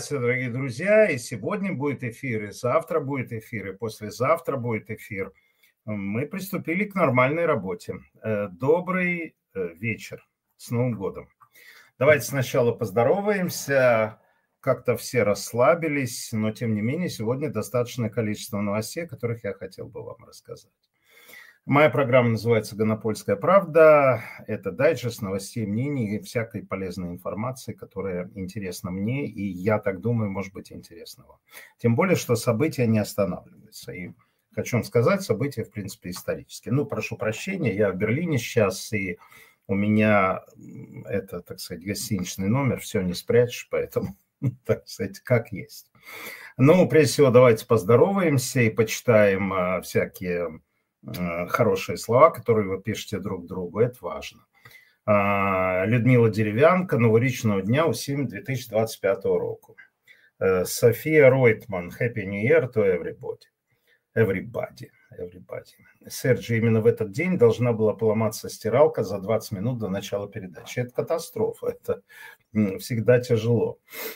Здравствуйте, дорогие друзья. И сегодня будет эфир, и завтра будет эфир, и послезавтра будет эфир. Мы приступили к нормальной работе. Добрый вечер. С Новым годом. Давайте сначала поздороваемся. Как-то все расслабились, но тем не менее сегодня достаточное количество новостей, о которых я хотел бы вам рассказать. Моя программа называется «Гонопольская правда». Это дайджест новостей, мнений и всякой полезной информации, которая интересна мне, и я так думаю, может быть интересна вам. Тем более, что события не останавливаются. И хочу вам сказать, события, в принципе, исторические. Ну, прошу прощения, я в Берлине сейчас, и у меня это, так сказать, гостиничный номер, все не спрячешь, поэтому, так сказать, как есть. Ну, прежде всего, давайте поздороваемся и почитаем всякие хорошие слова, которые вы пишете друг другу, это важно. Людмила Деревянка, новорічного дня усім 2025 року. София Ройтман, Happy New Year to everybody. Серджи, именно в этот день должна была поломаться стиралка за 20 минут до начала передачи. Это катастрофа, это всегда тяжело.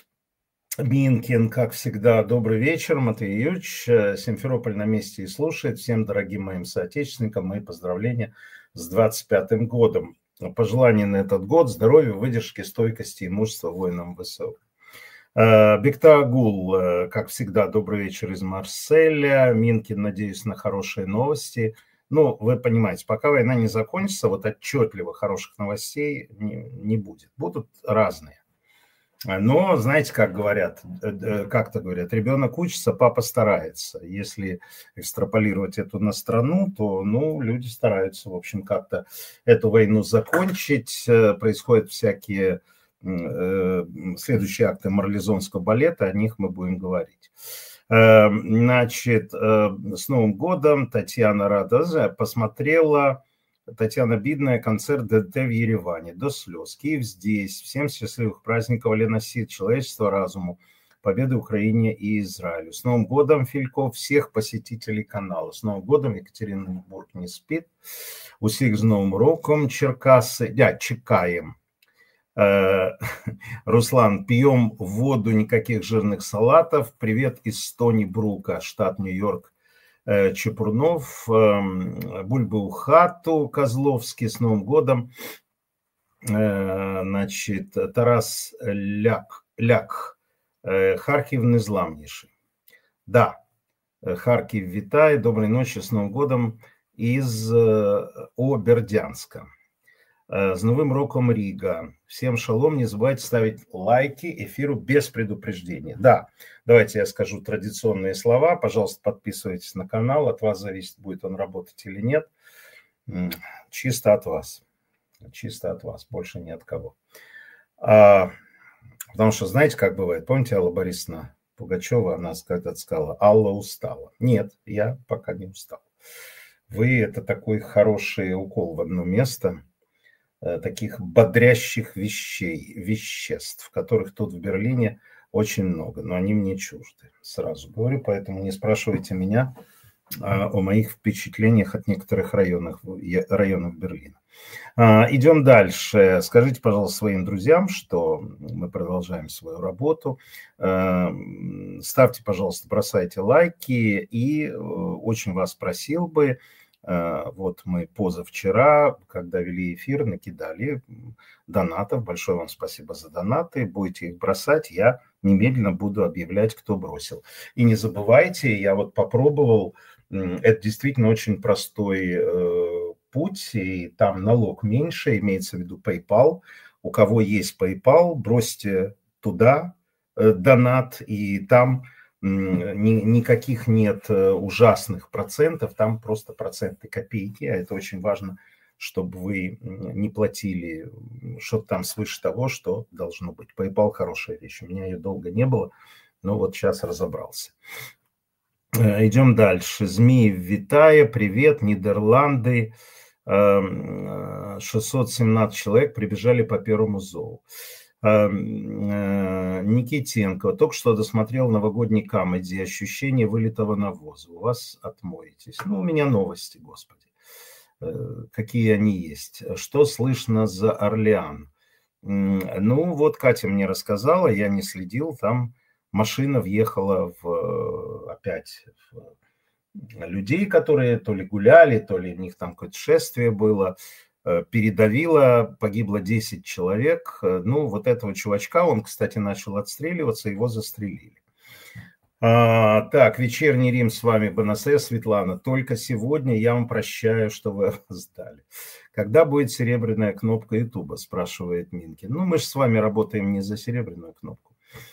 Минкин, как всегда, добрый вечер. Матвей Юрьевич, Симферополь на месте и слушает. Всем дорогим моим соотечественникам мои поздравления с 25-м годом. Пожелания на этот год, здоровья, выдержки, стойкости и мужества воинам ВСУ. Бектагул, как всегда, добрый вечер из Марселя. Минкин, надеюсь на хорошие новости. Ну, вы понимаете, пока война не закончится, вот отчетливо хороших новостей не будет. Будут разные. Но, знаете, как говорят, как-то говорят, ребенок учится, папа старается. Если экстраполировать это на страну, то, ну, люди стараются, в общем, как-то эту войну закончить. Происходят всякие следующие акты марлезонского балета, о них мы будем говорить. Значит, с Новым годом Татьяна Рада посмотрела... Татьяна Бидная, концерт ДДТ в Ереване. До слез. Киев здесь. Всем счастливых праздников, Леносит, человечества разуму, победы Украине и Израилю. С Новым годом, Фильков, всех посетителей канала. С Новым годом, Екатеринбург не спит. Усіх з Новым роком, Черкассы. Чекаем. Руслан, пьем воду, никаких жирных салатов. Привет из Стони Брука, штат Нью-Йорк. Чепурнов, Бульбы у хату, Козловский, с Новым годом. Значит, Тарас Ляк, Харків незламніший. Да, Харків вітає, доброй ночи, с Новым годом из Бердянска. С Новым роком, Рига. Всем шалом, не забывайте ставить лайки эфиру без предупреждения. Да, давайте я скажу традиционные слова. Пожалуйста, подписывайтесь на канал. От вас зависит, будет он работать или нет. Чисто от вас. Чисто от вас. Больше ни от кого. Потому что, знаете, как бывает? Помните, Алла Борисовна Пугачева, она когда-то сказала, Алла устала. Нет, я пока не устал. Вы – это такой хороший укол в одно место таких бодрящих веществ, которых тут в Берлине очень много, но они мне чужды, сразу говорю, поэтому не спрашивайте меня о моих впечатлениях от некоторых районов Берлина. Идем дальше. Скажите, пожалуйста, своим друзьям, что мы продолжаем свою работу. Ставьте, пожалуйста, бросайте лайки, и очень вас просил бы, вот мы позавчера, когда вели эфир, накидали донатов. Большое вам спасибо за донаты. Будете их бросать, я немедленно буду объявлять, кто бросил. И не забывайте, я вот попробовал, это действительно очень простой путь, и там налог меньше, имеется в виду PayPal. У кого есть PayPal, бросьте туда донат, и там... никаких нет ужасных процентов, там просто проценты копейки, а это очень важно, чтобы вы не платили что-то там свыше того, что должно быть. PayPal хорошая вещь, у меня ее долго не было, но вот сейчас разобрался. Идем дальше. Змеев Витая, привет, Нидерланды, 617 человек прибежали по первому зову. Никитенко, только что досмотрел новогодний камеди, ощущение вылитого навоза. У вас отмоетесь. Ну, у меня новости, господи. Какие они есть. Что слышно за Орлеан? Ну, вот Катя мне рассказала, я не следил, там машина въехала опять в людей, которые то ли гуляли, то ли у них там какое-то шествие было, передавила, погибло 10 человек. Ну, вот этого чувачка, он, кстати, начал отстреливаться, его застрелили. Так, вечерний Рим с вами, Бонассе, Светлана. Только сегодня я вам прощаю, что вы опоздали. Когда будет серебряная кнопка Ютуба, спрашивает Минкин. Ну, мы же с вами работаем не за серебряную кнопку.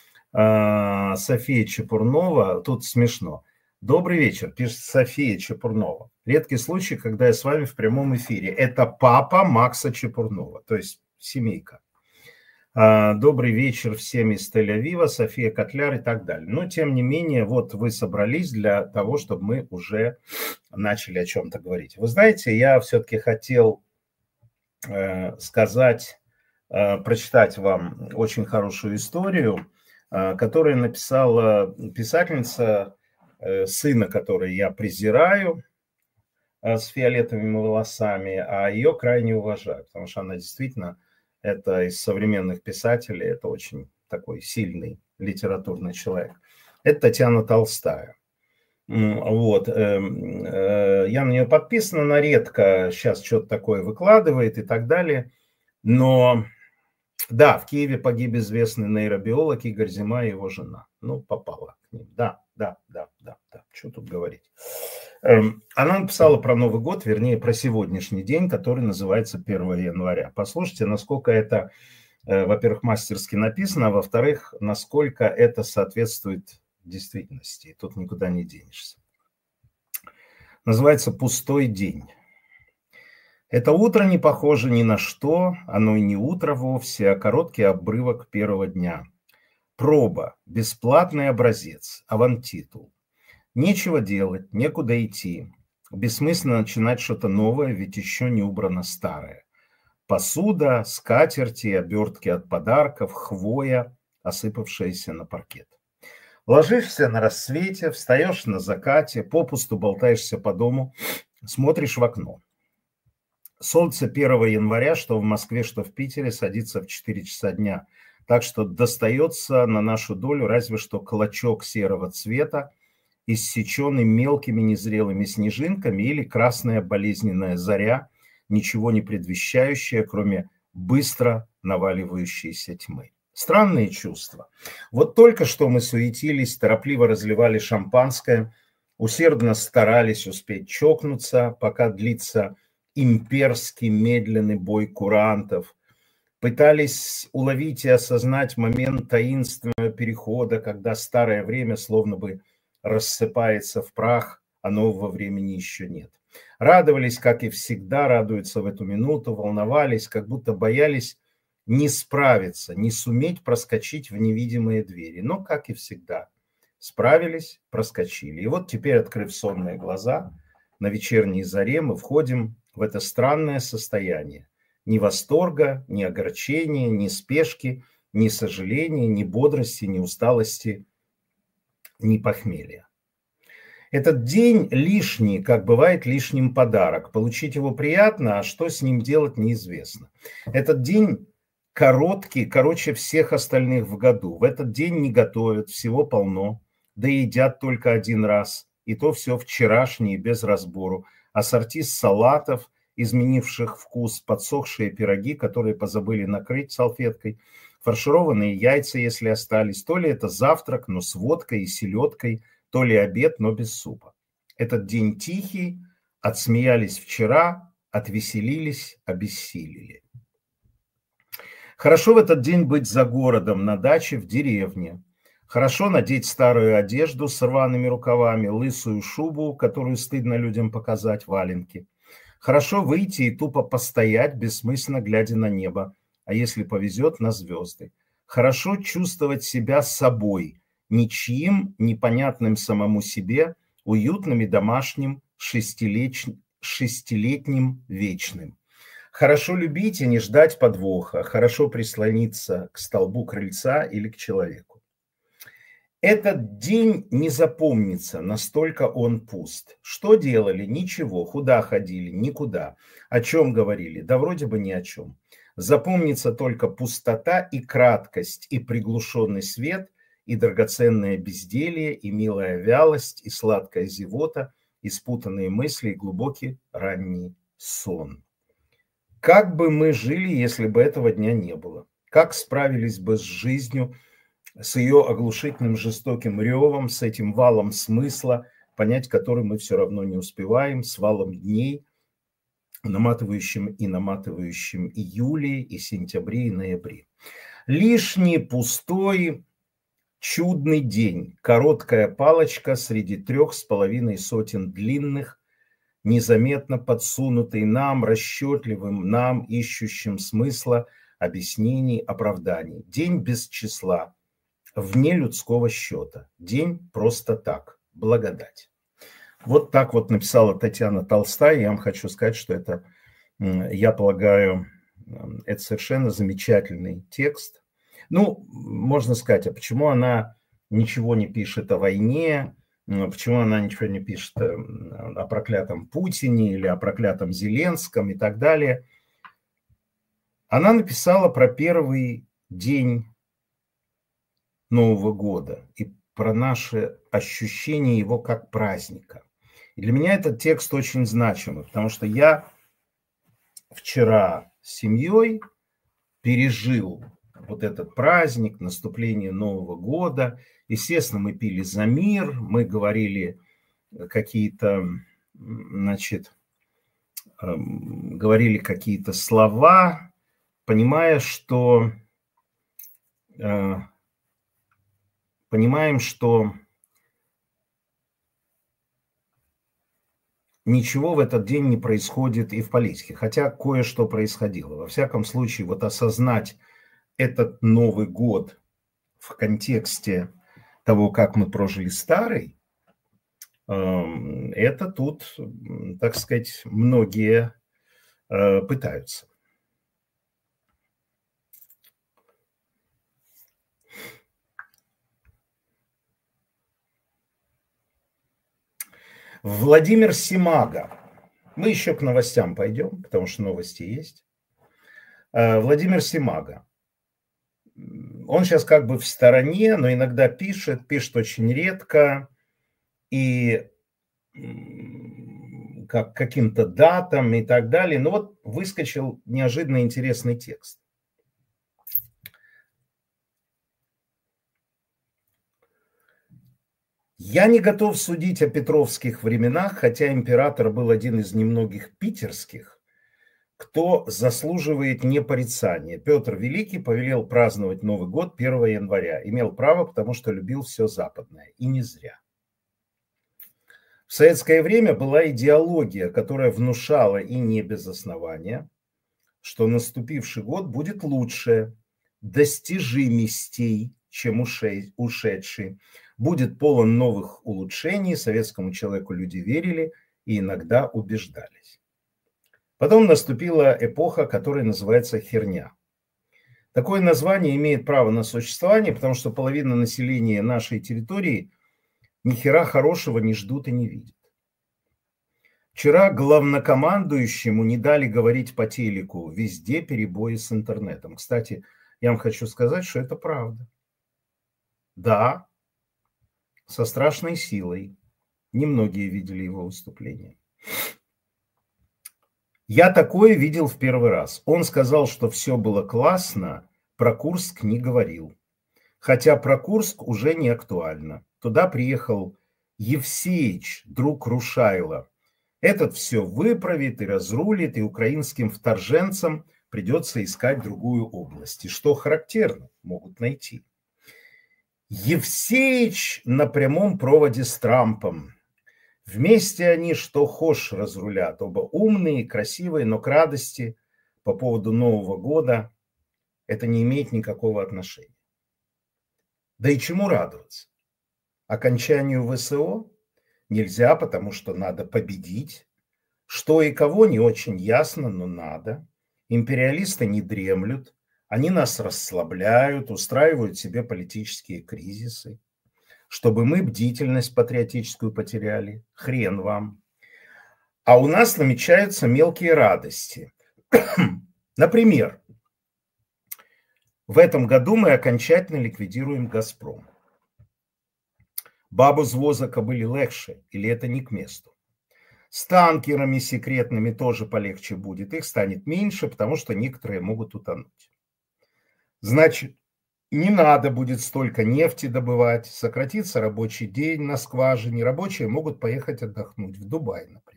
София Чепурнова, тут смешно. Добрый вечер, пишет София Чепурнова. Редкий случай, когда я с вами в прямом эфире. Это папа Макса Чепурнова, то есть семейка. Добрый вечер всем из Тель-Авива, София Котляр и так далее. Но, тем не менее, вот вы собрались для того, чтобы мы уже начали о чем-то говорить. Вы знаете, я все-таки хотел сказать, прочитать вам очень хорошую историю, которую написала писательница, сына которой я презираю, с фиолетовыми волосами, а ее крайне уважаю, потому что она действительно... Это из современных писателей, это очень такой сильный литературный человек. Это Татьяна Толстая. Вот. Я на нее подписан, она редко сейчас что-то такое выкладывает и так далее. Но да, в Киеве погиб известный нейробиолог Игорь Зима и его жена. Ну, попала к ним. Да. Что тут говорить? Она написала про Новый год, вернее, про сегодняшний день, который называется 1 января. Послушайте, насколько это, во-первых, мастерски написано, а во-вторых, насколько это соответствует действительности. И тут никуда не денешься. Называется «Пустой день». Это утро не похоже ни на что, оно и не утро вовсе, а короткий обрывок первого дня. Проба, бесплатный образец, авантитул. Нечего делать, некуда идти. Бессмысленно начинать что-то новое, ведь еще не убрано старое. Посуда, скатерти, обертки от подарков, хвоя, осыпавшаяся на паркет. Ложишься на рассвете, встаешь на закате, попусту болтаешься по дому, смотришь в окно. Солнце 1 января, что в Москве, что в Питере, садится в 4 часа дня. Так что достается на нашу долю разве что клочок серого цвета, иссеченный мелкими незрелыми снежинками, или красная болезненная заря, ничего не предвещающая, кроме быстро наваливающейся тьмы. Странные чувства. Вот только что мы суетились, торопливо разливали шампанское, усердно старались успеть чокнуться, пока длится имперский медленный бой курантов, пытались уловить и осознать момент таинственного перехода, когда старое время словно бы рассыпается в прах, а нового времени еще нет. Радовались, как и всегда радуются в эту минуту, волновались, как будто боялись не справиться, не суметь проскочить в невидимые двери. Но, как и всегда, справились, проскочили. И вот теперь, открыв сонные глаза, на вечерней заре мы входим в это странное состояние. Ни восторга, ни огорчения, ни спешки, ни сожаления, ни бодрости, ни усталости, ни похмелья. Этот день лишний, как бывает лишним подарок. Получить его приятно, а что с ним делать неизвестно. Этот день короткий, короче всех остальных в году. В этот день не готовят, всего полно, да и едят только один раз. И то все вчерашнее, без разбору. Ассорти салатов, изменивших вкус, подсохшие пироги, которые позабыли накрыть салфеткой, фаршированные яйца, если остались. То ли это завтрак, но с водкой и селедкой, то ли обед, но без супа. Этот день тихий, отсмеялись вчера, отвеселились, обессилели. Хорошо в этот день быть за городом, на даче, в деревне. Хорошо надеть старую одежду с рваными рукавами, лысую шубу, которую стыдно людям показать, валенки. Хорошо выйти и тупо постоять, бессмысленно глядя на небо, а если повезет, на звезды. Хорошо чувствовать себя собой, ничьим, непонятным самому себе, уютным и домашним, шестилетним, вечным. Хорошо любить и не ждать подвоха, хорошо прислониться к столбу крыльца или к человеку. Этот день не запомнится, настолько он пуст. Что делали? Ничего. Куда ходили? Никуда. О чем говорили? Да вроде бы ни о чем. Запомнится только пустота и краткость, и приглушенный свет, и драгоценное безделье, и милая вялость, и сладкая зевота, и спутанные мысли, и глубокий ранний сон. Как бы мы жили, если бы этого дня не было? Как справились бы с жизнью, с ее оглушительным жестоким ревом, с этим валом смысла, понять который мы все равно не успеваем, с валом дней, наматывающим июли, и сентябре, и ноябре. Лишний, пустой, чудный день, короткая палочка среди 3,5 сотен длинных, незаметно подсунутый нам, расчетливым нам, ищущим смысла, объяснений, оправданий. День без числа, вне людского счета. День просто так, благодать. Вот так вот написала Татьяна Толстая. Я вам хочу сказать, что это, я полагаю, это совершенно замечательный текст. Ну, можно сказать, а почему она ничего не пишет о войне, почему она ничего не пишет о проклятом Путине или о проклятом Зеленском и так далее. Она написала про первый день Нового года и про наше ощущение его как праздника. И для меня этот текст очень значимый, потому что я вчера с семьей пережил вот этот праздник, наступление Нового года. Естественно, мы пили за мир, мы говорили какие-то, говорили какие-то слова, понимаем, что ничего в этот день не происходит и в политике, хотя кое-что происходило. Во всяком случае, вот осознать этот Новый год в контексте того, как мы прожили старый, это тут, так сказать, многие пытаются. Владимир Симага. Мы еще к новостям пойдем, потому что новости есть. Владимир Симага. Он сейчас как бы в стороне, но иногда пишет очень редко и как каким-то датам и так далее. Но вот выскочил неожиданно интересный текст. Я не готов судить о петровских временах, хотя император был один из немногих питерских, кто заслуживает непорицания. Петр Великий повелел праздновать Новый год 1 января. Имел право, потому что любил все западное. И не зря. В советское время была идеология, которая внушала, и не без основания, что наступивший год будет лучше, достижимостей, чем ушедший, будет полон новых улучшений, советскому человеку люди верили и иногда убеждались. Потом наступила эпоха, которая называется херня. Такое название имеет право на существование, потому что половина населения нашей территории ни хера хорошего не ждут и не видят. Вчера главнокомандующему не дали говорить по телеку, везде перебои с интернетом. Кстати, я вам хочу сказать, что это правда. Да, со страшной силой. Немногие видели его выступление. Я такое видел в первый раз. Он сказал, что все было классно, про Курск не говорил. Хотя про Курск уже не актуально. Туда приехал Евсеич, друг Рушайла. Этот все выправит и разрулит, и украинским вторженцам придется искать другую область. И что характерно, могут найти. Евсеич на прямом проводе с Трампом. Вместе они что хошь разрулят. Оба умные, красивые, но к радости по поводу Нового года это не имеет никакого отношения. Да и чему радоваться? Окончанию ВСО нельзя, потому что надо победить. Что и кого не очень ясно, но надо. Империалисты не дремлют. Они нас расслабляют, устраивают себе политические кризисы. Чтобы мы бдительность патриотическую потеряли. Хрен вам. А у нас намечаются мелкие радости. Например, в этом году мы окончательно ликвидируем «Газпром». Бабу з воза кобылі легче, или это не к месту? С танкерами секретными тоже полегче будет. Их станет меньше, потому что некоторые могут утонуть. Значит, не надо будет столько нефти добывать, сократится рабочий день на скважине, рабочие могут поехать отдохнуть в Дубай, например.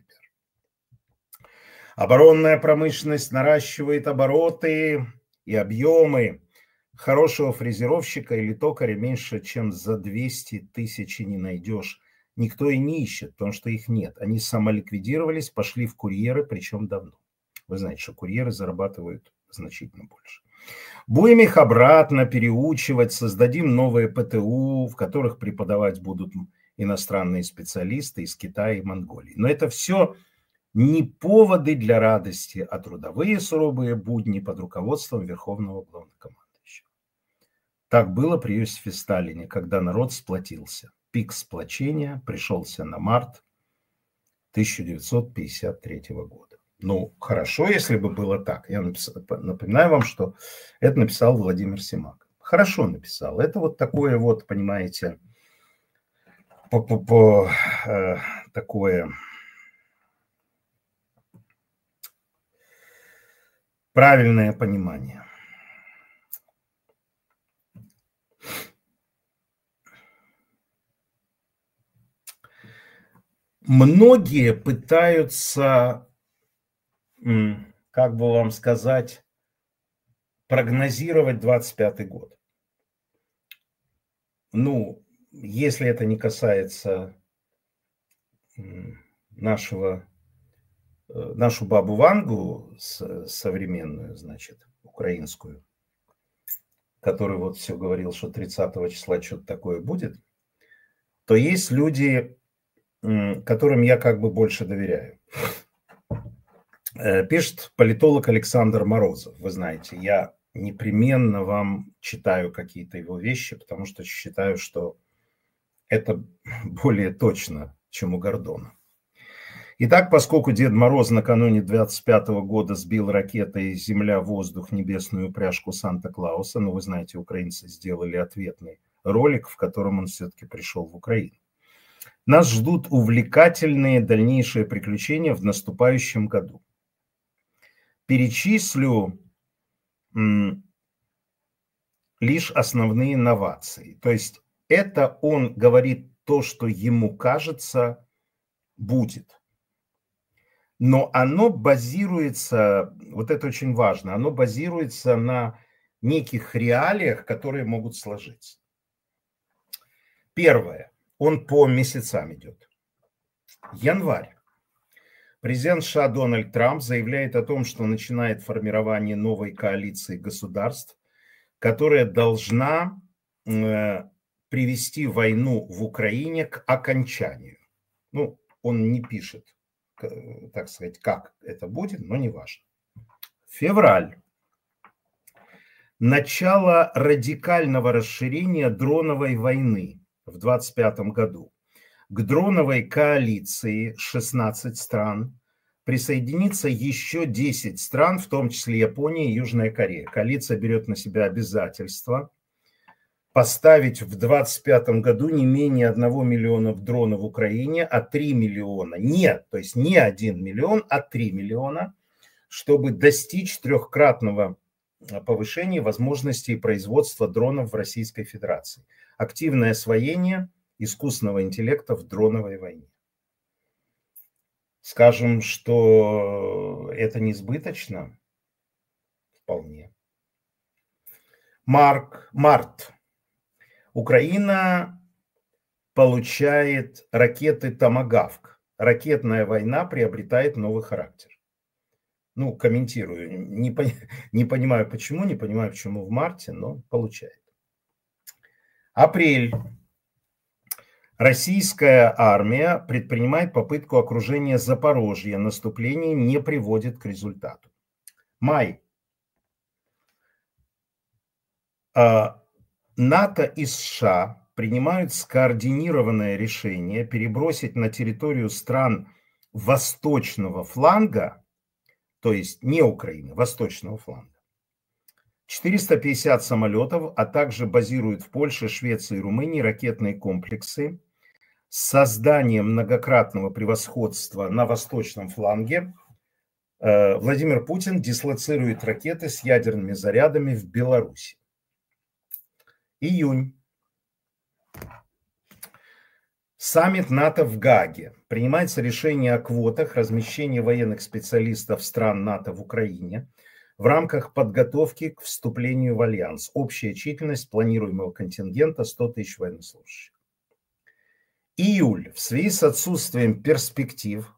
Оборонная промышленность наращивает обороты и объемы. Хорошего фрезеровщика или токаря меньше, чем за 200 тысяч не найдешь. Никто и не ищет, потому что их нет. Они самоликвидировались, пошли в курьеры, причем давно. Вы знаете, что курьеры зарабатывают значительно больше. Будем их обратно переучивать, создадим новые ПТУ, в которых преподавать будут иностранные специалисты из Китая и Монголии. Но это все не поводы для радости, а трудовые суровые будни под руководством Верховного Главнокомандующего. Так было при Иосифе Сталине, когда народ сплотился. Пик сплочения пришелся на март 1953 года. Ну, хорошо, если бы было так. Я напоминаю вам, что это написал Владимир Симак. Хорошо написал. Это вот такое вот, понимаете, такое правильное понимание. Многие пытаются, как бы вам сказать, прогнозировать 25-й год. Ну, если это не касается нашу бабу Вангу современную, значит, украинскую, который вот все говорил, что 30 числа что-то такое будет, то есть люди, которым я как бы больше доверяю. Пишет политолог Александр Морозов. Вы знаете, я непременно вам читаю какие-то его вещи, потому что считаю, что это более точно, чем у Гордона. Итак, поскольку Дед Мороз накануне 25-го года сбил ракетой Земля-воздух небесную упряжку Санта-Клауса, но вы знаете, украинцы сделали ответный ролик, в котором он все-таки пришел в Украину. Нас ждут увлекательные дальнейшие приключения в наступающем году. Перечислю лишь основные новации. То есть это он говорит то, что ему кажется будет. Но оно базируется, вот это очень важно, оно базируется на неких реалиях, которые могут сложиться. Первое. Он по месяцам идет. Январь. Президент США Дональд Трамп заявляет о том, что начинает формирование новой коалиции государств, которая должна привести войну в Украине к окончанию. Ну, он не пишет, так сказать, как это будет, но не важно. Февраль. Начало радикального расширения дроновой войны в 2025 году. К дроновой коалиции 16 стран присоединится еще 10 стран, в том числе Япония и Южная Корея. Коалиция берет на себя обязательство поставить в 2025 году не менее 1 миллиона дронов в Украине, а 3 миллиона. Нет, то есть не 1 миллион, а 3 миллиона, чтобы достичь трехкратного повышения возможностей производства дронов в Российской Федерации. Активное освоение искусственного интеллекта в дроновой войне. Скажем, что это несбыточно? Вполне. Март. Украина получает ракеты «Томагавк». Ракетная война приобретает новый характер. Ну, комментирую. Не понимаю, почему. Не понимаю, почему в марте, но получает. Апрель. Российская армия предпринимает попытку окружения Запорожья. Наступление не приводит к результату. Май. НАТО и США принимают скоординированное решение перебросить на территорию стран восточного фланга, то есть не Украины, восточного фланга, 450 самолетов, а также базируют в Польше, Швеции и Румынии ракетные комплексы с созданием многократного превосходства на восточном фланге Владимир Путин дислоцирует ракеты с ядерными зарядами в Беларуси. Июнь. Саммит НАТО в Гааге. Принимается решение о квотах размещения военных специалистов стран НАТО в Украине в рамках подготовки к вступлению в альянс. Общая численность планируемого контингента 100 тысяч военнослужащих. Июль. В связи с отсутствием перспектив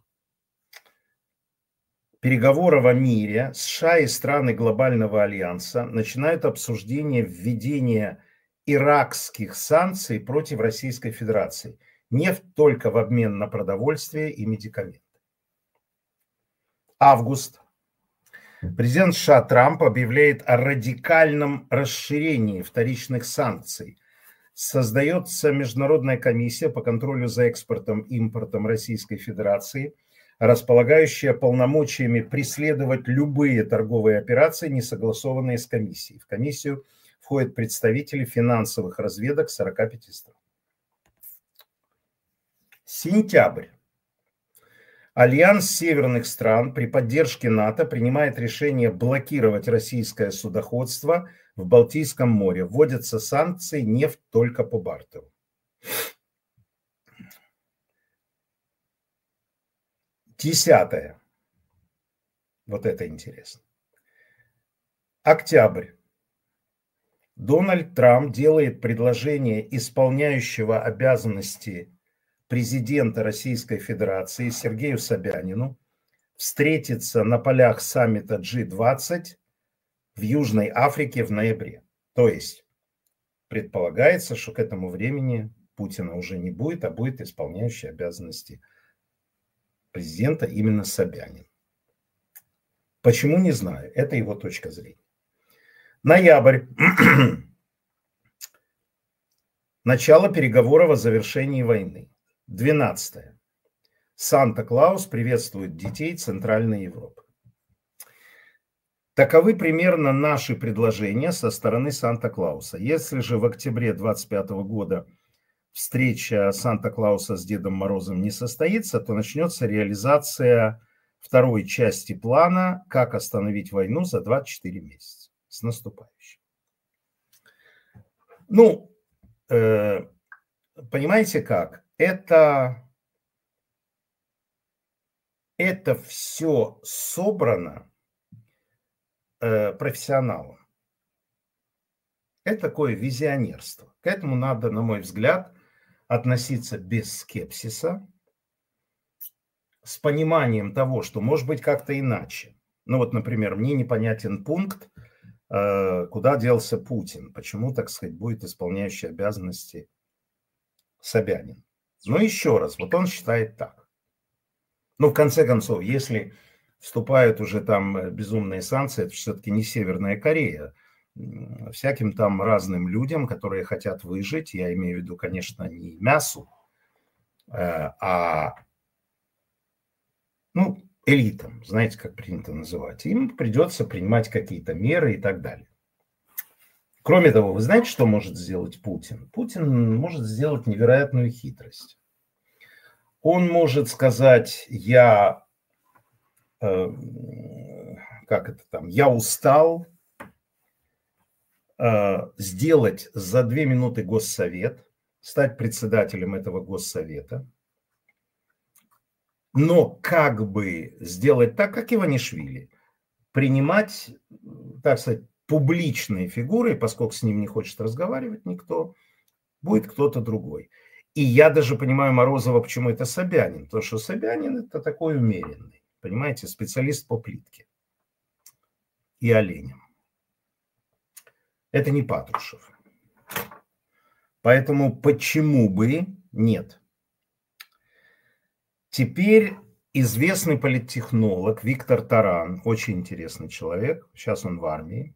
переговоров о мире, США и страны глобального альянса начинают обсуждение введения иракских санкций против Российской Федерации. Нефть только в обмен на продовольствие и медикаменты. Август. Президент США Трамп объявляет о радикальном расширении вторичных санкций. Создается Международная комиссия по контролю за экспортом и импортом Российской Федерации, располагающая полномочиями преследовать любые торговые операции, не согласованные с комиссией. В комиссию входят представители финансовых разведок 45 стран. Сентябрь. Альянс северных стран при поддержке НАТО принимает решение блокировать российское судоходство в Балтийском море. Вводятся санкции, нефть только по бартеру. 10. Вот это интересно. Октябрь. Дональд Трамп делает предложение исполняющего обязанности президента Российской Федерации Сергею Собянину встретиться на полях саммита G20 в Южной Африке в ноябре. То есть предполагается, что к этому времени Путина уже не будет, а будет исполняющий обязанности президента именно Собянин. Почему, не знаю. Это его точка зрения. Ноябрь. Начало переговоров о завершении войны. 12. Санта-Клаус приветствует детей Центральной Европы. Таковы примерно наши предложения со стороны Санта-Клауса. Если же в октябре 2025 года встреча Санта-Клауса с Дедом Морозом не состоится, то начнется реализация второй части плана «Как остановить войну за 24 месяца». С наступающим. Ну, понимаете как? Это все собрано профессионалом. Это такое визионерство. К этому надо, на мой взгляд, относиться без скепсиса, с пониманием того, что может быть как-то иначе. Ну вот, например, мне непонятен пункт, куда делся Путин, почему, так сказать, будет исполняющий обязанности Собянин. Но еще раз, вот он считает так. Ну, в конце концов, если вступают уже там безумные санкции, это все-таки не Северная Корея. Всяким там разным людям, которые хотят выжить, я имею в виду, конечно, не мясу, а элитам, знаете, как принято называть, им придется принимать какие-то меры и так далее. Кроме того, вы знаете, что может сделать Путин? Путин может сделать невероятную хитрость. Он может сказать, я устал, сделать за 2 минуты госсовет, стать председателем этого госсовета, но как бы сделать так, как Иванишвили, принимать, так сказать, публичные фигуры, поскольку с ним не хочет разговаривать никто, будет кто-то другой. И я даже понимаю Морозова, почему это Собянин, потому что Собянин это такой умеренный, понимаете, специалист по плитке и оленям. Это не Патрушев. Поэтому почему бы нет? Теперь известный политтехнолог Виктор Таран, очень интересный человек, сейчас он в армии,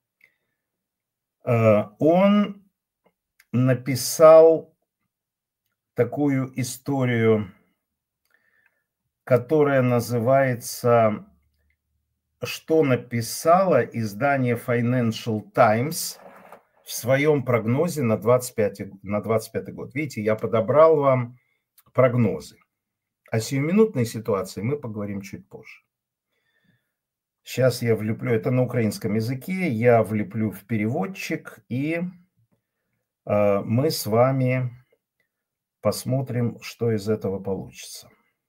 он написал такую историю, которая называется «Что написало издание Financial Times в своем прогнозе на 25 год». Видите, я подобрал вам прогнозы. О сиюминутной ситуации мы поговорим чуть позже. Сейчас я влеплю, это на украинском языке, я влеплю в переводчик, и мы с вами посмотрим, что из этого получится.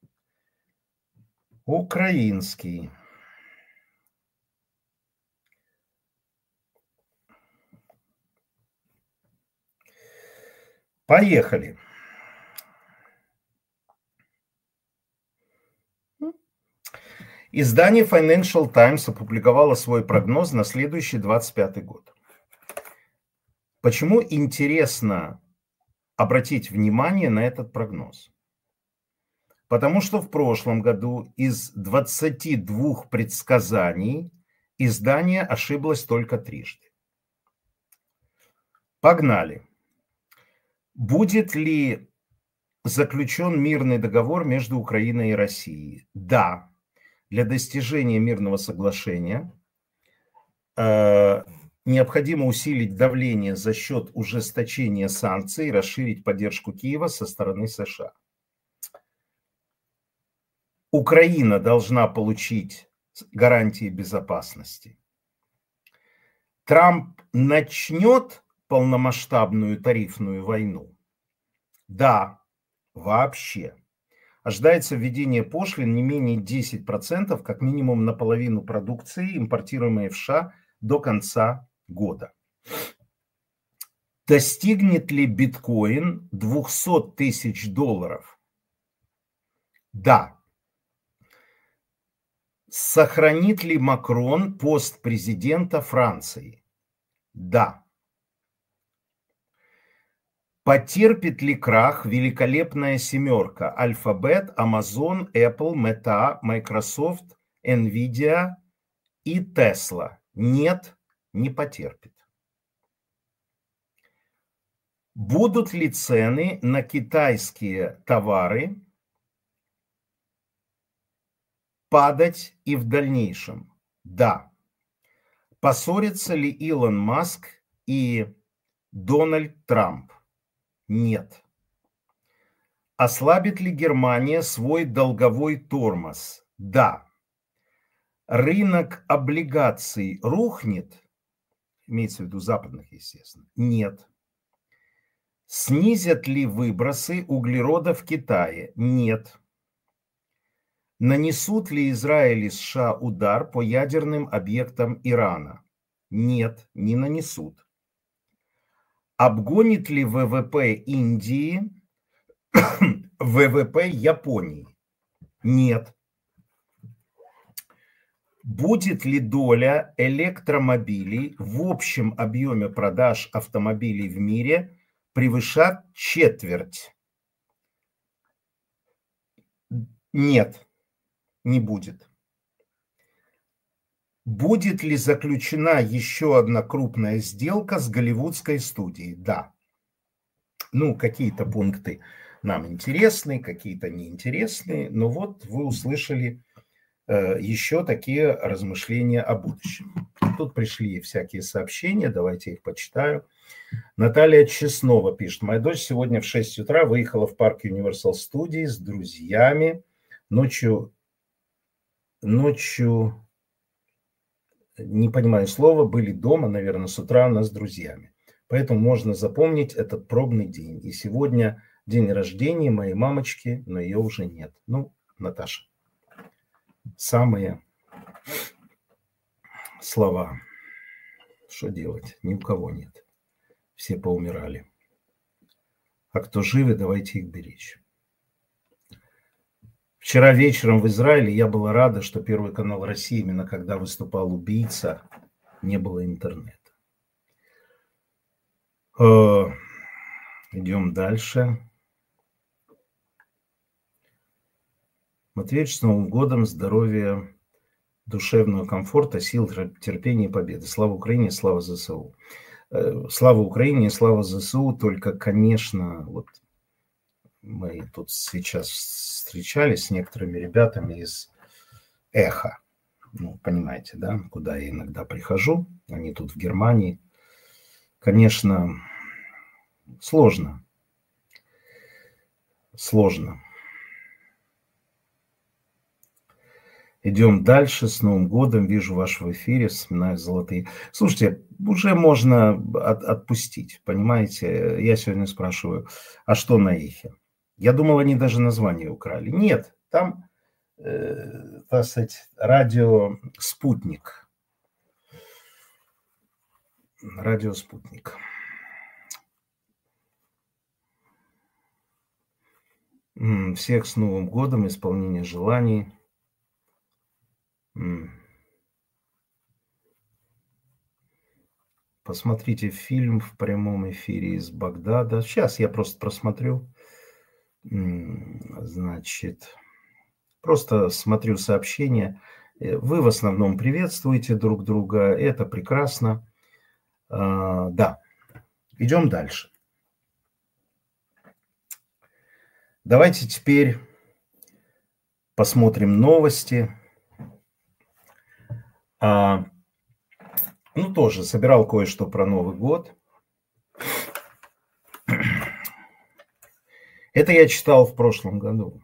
Украинский. Поехали. Издание Financial Times опубликовало свой прогноз на следующий 25 год. Почему интересно обратить внимание на этот прогноз? Потому что в прошлом году из 22 предсказаний издание ошиблось только трижды. Погнали. Будет ли заключен мирный договор между Украиной и Россией? Да. Для достижения мирного соглашения необходимо усилить давление за счет ужесточения санкций и расширить поддержку Киева со стороны США. Украина должна получить гарантии безопасности. Трамп начнет полномасштабную тарифную войну? Да, вообще. Ожидается введение пошлин не менее 10%, как минимум на половину продукции, импортируемой в США, до конца года. Достигнет ли биткоин 200 тысяч долларов? Да. Сохранит ли Макрон пост президента Франции? Да. Потерпит ли крах великолепная семерка Alphabet, Amazon, Apple, Meta, Microsoft, Nvidia и Tesla? Нет, не потерпит. Будут ли цены на китайские товары падать и в дальнейшем? Да. Поссорятся ли Илон Маск и Дональд Трамп? Нет. Ослабит ли Германия свой долговой тормоз? Да. Рынок облигаций рухнет? Имеется в виду западных, естественно. Нет. Снизят ли выбросы углерода в Китае? Нет. Нанесут ли Израиль и США удар по ядерным объектам Ирана? Нет, не нанесут. Обгонит ли ВВП Индии ВВП Японии? Нет. Будет ли доля электромобилей в общем объеме продаж автомобилей в мире превышать четверть? Нет, не будет. Будет ли заключена еще одна крупная сделка с голливудской студией? Да. Ну, какие-то пункты нам интересны, какие-то неинтересны, но вот вы услышали еще такие размышления о будущем. Тут пришли всякие сообщения, давайте их почитаю. Наталья Честнова пишет. Моя дочь сегодня в 6 утра выехала в парк Universal Studios с друзьями. Ночью, не понимаю слова, были дома, наверное, с утра она с друзьями. Поэтому можно запомнить этот пробный день. И сегодня день рождения моей мамочки, но ее уже нет. Ну, Наташа, самые слова. Что делать? Ни у кого нет. Все поумирали. А кто живы, давайте их беречь. Вчера вечером в Израиле я была рада, что Первый канал России, именно когда выступал убийца, не было интернета. Идем дальше. Матвеевич, с Новым годом, здоровья, душевного комфорта, сил, терпения и победы. Слава Украине, слава ЗСУ. Слава Украине, слава ЗСУ. Только, конечно, вот мы тут сейчас встречались с некоторыми ребятами из Эхо. Ну, понимаете, да, куда я иногда прихожу. Они тут в Германии. Конечно, сложно. Сложно. Идем дальше. С Новым годом. Вижу вас в эфире. Вспоминаю золотые. Слушайте, уже можно отпустить. Понимаете? Я сегодня спрашиваю, а что на эхе? Я думал, они даже название украли. Нет, там, так сказать, радио «Спутник». Радио «Спутник». Всех с Новым годом, исполнение желаний. Посмотрите фильм в прямом эфире из Багдада. Сейчас я просто просмотрю. Значит, просто смотрю сообщения. Вы в основном приветствуете друг друга. Это прекрасно. Да. Идем дальше. Давайте теперь посмотрим новости. Тоже собирал кое-что про Новый год. Это я читал в прошлом году.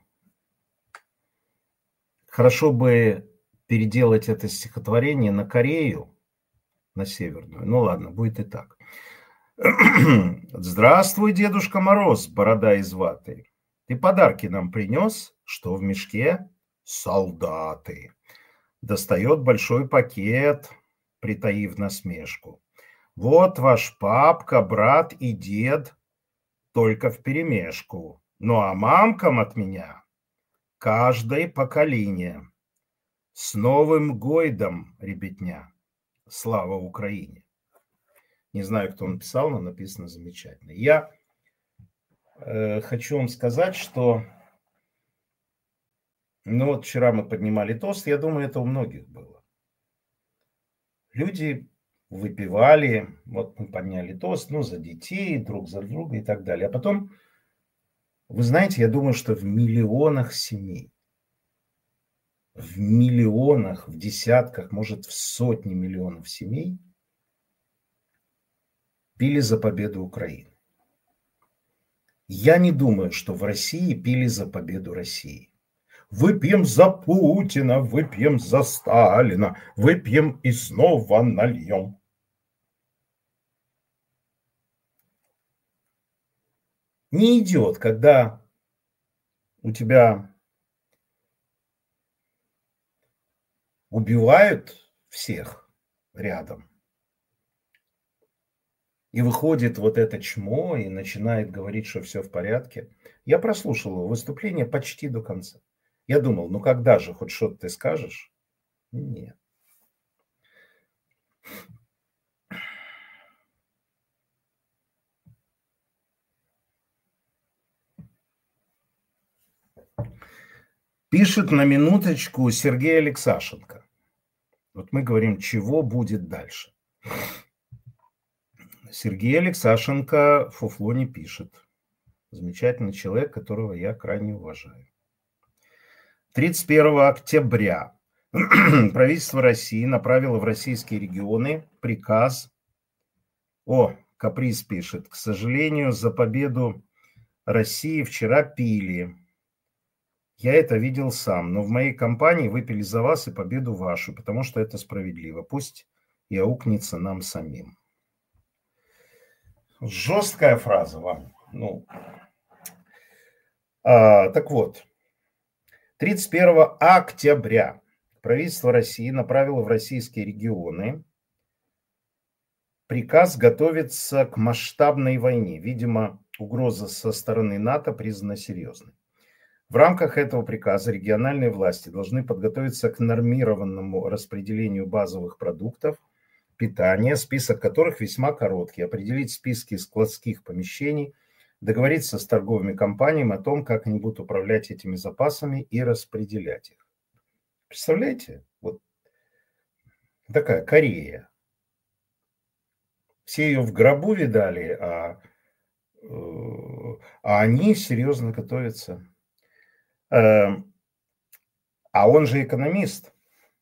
Хорошо бы переделать это стихотворение на Корею, на Северную. Ну ладно, будет и так. Здравствуй, Дедушка Мороз, борода из ваты. Ты подарки нам принес? Что в мешке? Солдаты. Достает большой пакет, притаив насмешку. Вот ваш папка, брат и дед, только вперемешку. Ну а мамкам от меня каждое поколение. С Новым годом, ребятня. Слава Украине. Не знаю, кто написал, но написано замечательно. Я хочу вам сказать, что вчера мы поднимали тост, я думаю, это у многих было. Люди выпивали, вот мы подняли тост, за детей, друг за друга и так далее. А потом, вы знаете, я думаю, что в миллионах семей, в миллионах, в десятках, может, в сотни миллионов семей пили за победу Украины. Я не думаю, что в России пили за победу России. Выпьем за Путина, выпьем за Сталина, выпьем и снова нальем. Не идет, когда у тебя убивают всех рядом, и выходит вот это чмо и начинает говорить, что все в порядке. Я прослушал его выступление почти до конца. Я думал, когда же хоть что-то ты скажешь? Нет. Пишет на минуточку Сергей Алексашенко. Вот мы говорим, чего будет дальше. Сергей Алексашенко фуфло не пишет. Замечательный человек, которого я крайне уважаю. 31 октября правительство России направило в российские регионы приказ. Каприз пишет. К сожалению, за победу России вчера пили. Я это видел сам, но в моей компании выпили за вас и победу вашу, потому что это справедливо. Пусть и аукнется нам самим. Жесткая фраза вам. Так вот, 31 октября правительство России направило в российские регионы приказ готовиться к масштабной войне. Видимо, угроза со стороны НАТО признана серьезной. В рамках этого приказа региональные власти должны подготовиться к нормированному распределению базовых продуктов питания, список которых весьма короткий, определить списки складских помещений, договориться с торговыми компаниями о том, как они будут управлять этими запасами и распределять их. Представляете? Вот такая Корея. Все ее в гробу видали, а они серьезно готовятся. А он же экономист,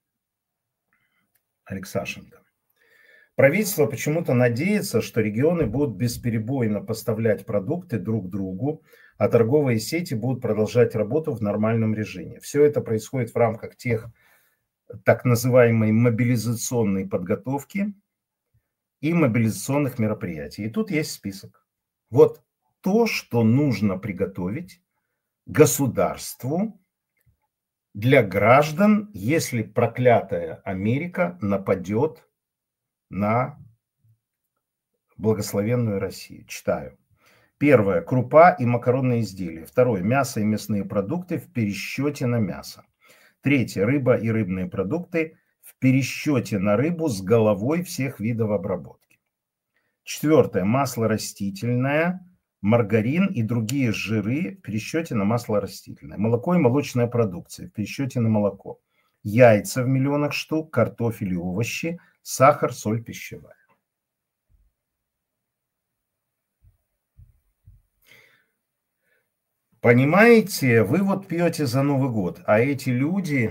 Алексашенко. Правительство почему-то надеется, что регионы будут бесперебойно поставлять продукты друг другу, а торговые сети будут продолжать работу в нормальном режиме. Все это происходит в рамках тех так называемой мобилизационной подготовки и мобилизационных мероприятий. И тут есть список. Вот то, что нужно приготовить государству для граждан, если проклятая Америка нападет на благословенную Россию. Читаю. Первое. Крупа и макаронные изделия. Второе. Мясо и мясные продукты в пересчете на мясо. Третье. Рыба и рыбные продукты в пересчете на рыбу с головой всех видов обработки. Четвертое. Масло растительное, маргарин и другие жиры в пересчете на масло растительное. Молоко и молочная продукция в пересчете на молоко. Яйца в миллионах штук, картофель и овощи, сахар, соль пищевая. Понимаете, вы вот пьете за Новый год, а эти люди...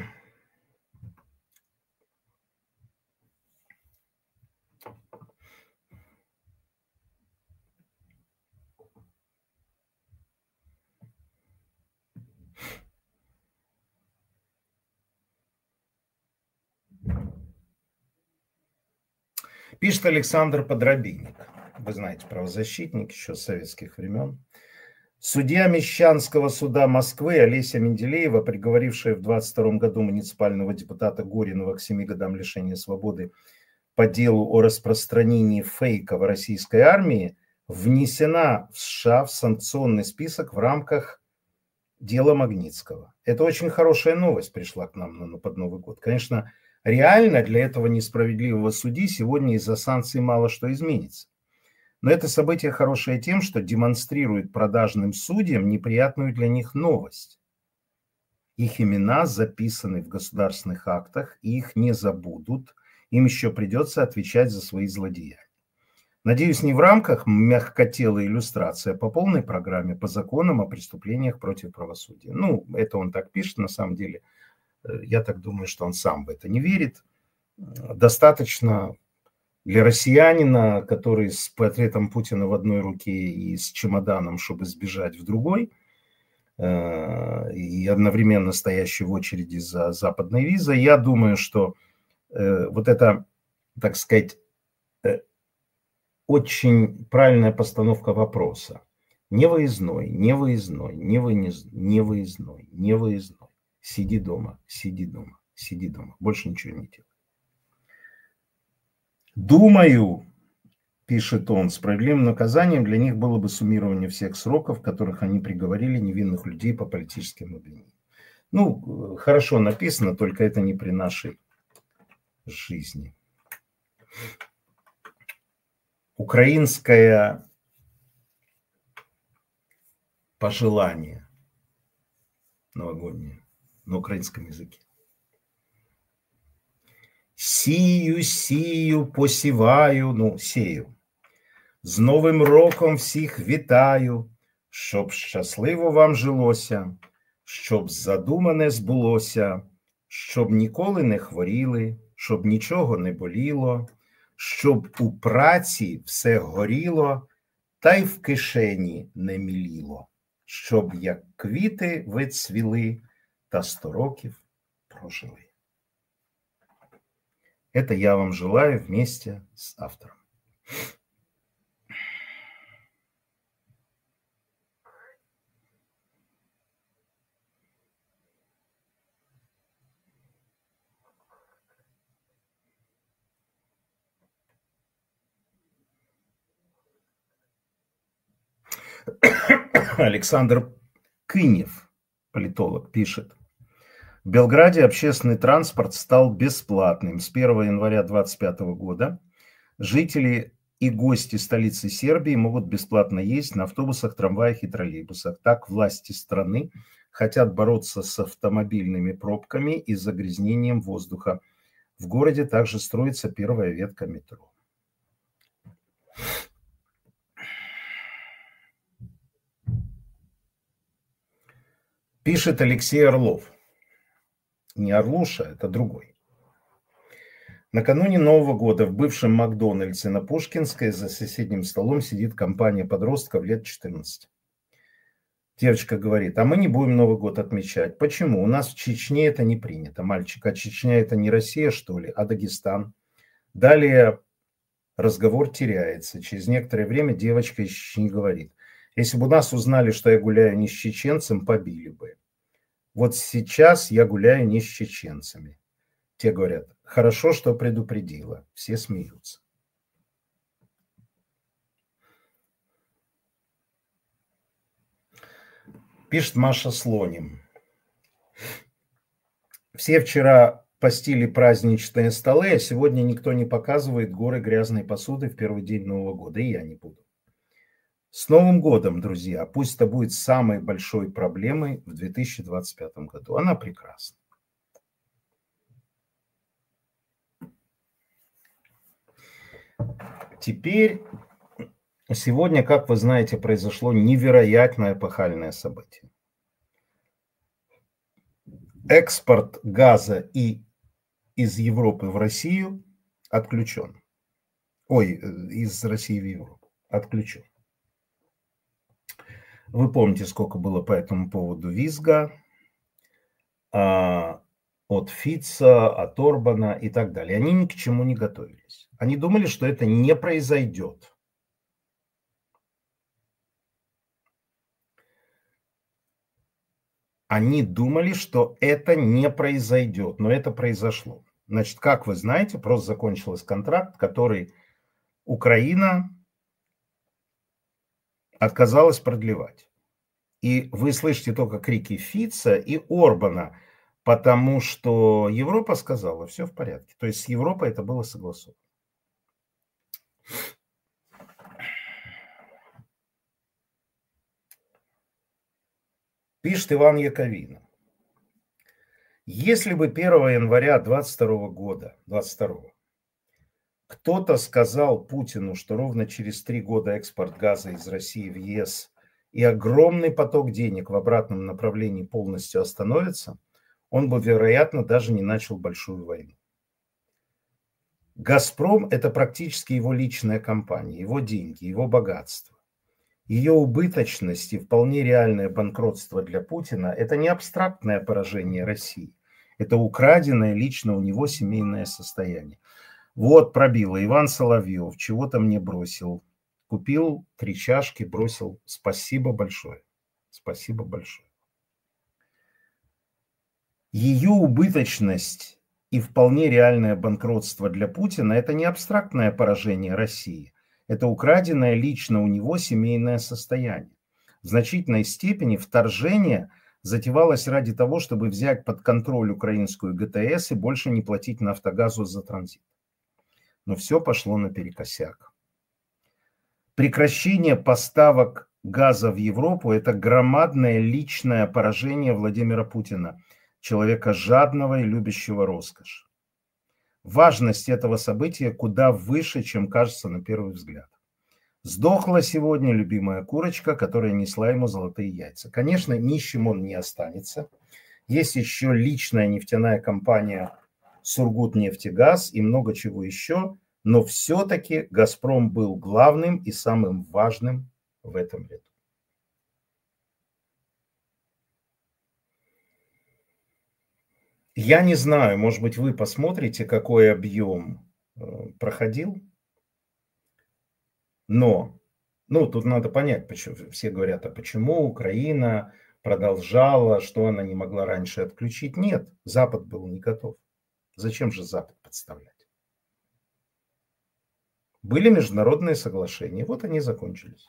Пишет Александр Подробинник. Вы знаете, правозащитник еще с советских времен. Судья Мещанского суда Москвы Олеся Менделеева, приговорившая в 22 году муниципального депутата Горинова к 7 годам лишения свободы по делу о распространении фейка в российской армии, внесена в США в санкционный список в рамках дела Магнитского. Это очень хорошая новость пришла к нам под Новый год. Конечно, реально для этого несправедливого судьи сегодня из-за санкций мало что изменится. Но это событие хорошее тем, что демонстрирует продажным судьям неприятную для них новость. Их имена записаны в государственных актах, и их не забудут. Им еще придется отвечать за свои злодеяния. Надеюсь, не в рамках мягкотелой иллюстрации, а по полной программе, по законам о преступлениях против правосудия. Ну, это он так пишет, на самом деле. Я так думаю, что он сам в это не верит. Достаточно для россиянина, который с портретом Путина в одной руке и с чемоданом, чтобы сбежать в другой, и одновременно стоящий в очереди за западной визой, я думаю, что вот это, так сказать, очень правильная постановка вопроса. Не выездной, не выездной, не выездной, не выездной. Сиди дома, сиди дома, сиди дома. Больше ничего не делай. Думаю, пишет он, справедливым наказанием для них было бы суммирование всех сроков, в которых они приговорили невинных людей по политическим обвинениям. Ну, хорошо написано, только это не при нашей жизни. Украинское пожелание новогоднее на украинском языке. Сію, сію, посіваю, ну, сію. З Новим роком всіх вітаю, щоб щасливо вам жилося, щоб задумане збулося, щоб ніколи не хворіли, щоб нічого не боліло, щоб у праці все горіло, та й в кишені не міліло, щоб як квіти ви цвіли та 100 років прожили. Это я вам желаю вместе с автором. Александр Кынев, политолог, пишет. В Белграде общественный транспорт стал бесплатным. С 1 января 2025 года жители и гости столицы Сербии могут бесплатно ездить на автобусах, трамваях и троллейбусах. Так власти страны хотят бороться с автомобильными пробками и загрязнением воздуха. В городе также строится первая ветка метро. Пишет Алексей Орлов. Не Орлуша, это другой. Накануне Нового года в бывшем Макдональдсе на Пушкинской за соседним столом сидит компания подростков лет 14. Девочка говорит, а мы не будем Новый год отмечать. Почему? У нас в Чечне это не принято, мальчик. А Чечня это не Россия, что ли, а Дагестан. Далее разговор теряется. Через некоторое время девочка из Чечни говорит, если бы у нас узнали, что я гуляю не с чеченцем, побили бы. Вот сейчас я гуляю не с чеченцами. Те говорят, хорошо, что предупредила. Все смеются. Пишет Маша Слоним. Все вчера постили праздничные столы, а сегодня никто не показывает горы грязной посуды в первый день Нового года. И я не буду. С Новым годом, друзья! Пусть это будет самой большой проблемой в 2025 году. Она прекрасна. Теперь, сегодня, как вы знаете, произошло невероятное эпохальное событие. Экспорт газа из Европы в Россию отключен. Из России в Европу отключен. Вы помните, сколько было по этому поводу визга от Фица, от Орбана и так далее. Они ни к чему не готовились. Они думали, что это не произойдет. Они думали, что это не произойдет, но это произошло. Значит, как вы знаете, просто закончился контракт, который Украина отказалась продлевать. И вы слышите только крики Фица и Орбана, потому что Европа сказала, все в порядке. То есть с Европой это было согласовано. Пишет Иван Яковина. Если бы 1 января 2022 года, кто-то сказал Путину, что ровно через 3 года экспорт газа из России в ЕС и огромный поток денег в обратном направлении полностью остановится, он бы, вероятно, даже не начал большую войну. «Газпром» – это практически его личная компания, его деньги, его богатство. Ее убыточность и вполне реальное банкротство для Путина – это не абстрактное поражение России. Это украденное лично у него семейное состояние. Вот пробило. Иван Соловьев чего-то мне бросил. Купил 3 чашки, бросил. Спасибо большое. Спасибо большое. Ее убыточность и вполне реальное банкротство для Путина – это не абстрактное поражение России. Это украденное лично у него семейное состояние. В значительной степени вторжение затевалось ради того, чтобы взять под контроль украинскую ГТС и больше не платить «Нафтогазу» за транзит. Но все пошло наперекосяк. Прекращение поставок газа в Европу – это громадное личное поражение Владимира Путина, человека жадного и любящего роскошь. Важность этого события куда выше, чем кажется на первый взгляд. Сдохла сегодня любимая курочка, которая несла ему золотые яйца. Конечно, нищим он не останется. Есть еще личная нефтяная компания «Сургутнефтегаз» и много чего еще. Но все-таки «Газпром» был главным и самым важным в этом лету. Я не знаю, может быть, вы посмотрите, какой объем проходил. Но, тут надо понять, почему. Все говорят, а почему Украина продолжала, что она не могла раньше отключить. Нет, Запад был не готов. Зачем же Запад подставлять? Были международные соглашения, вот они закончились.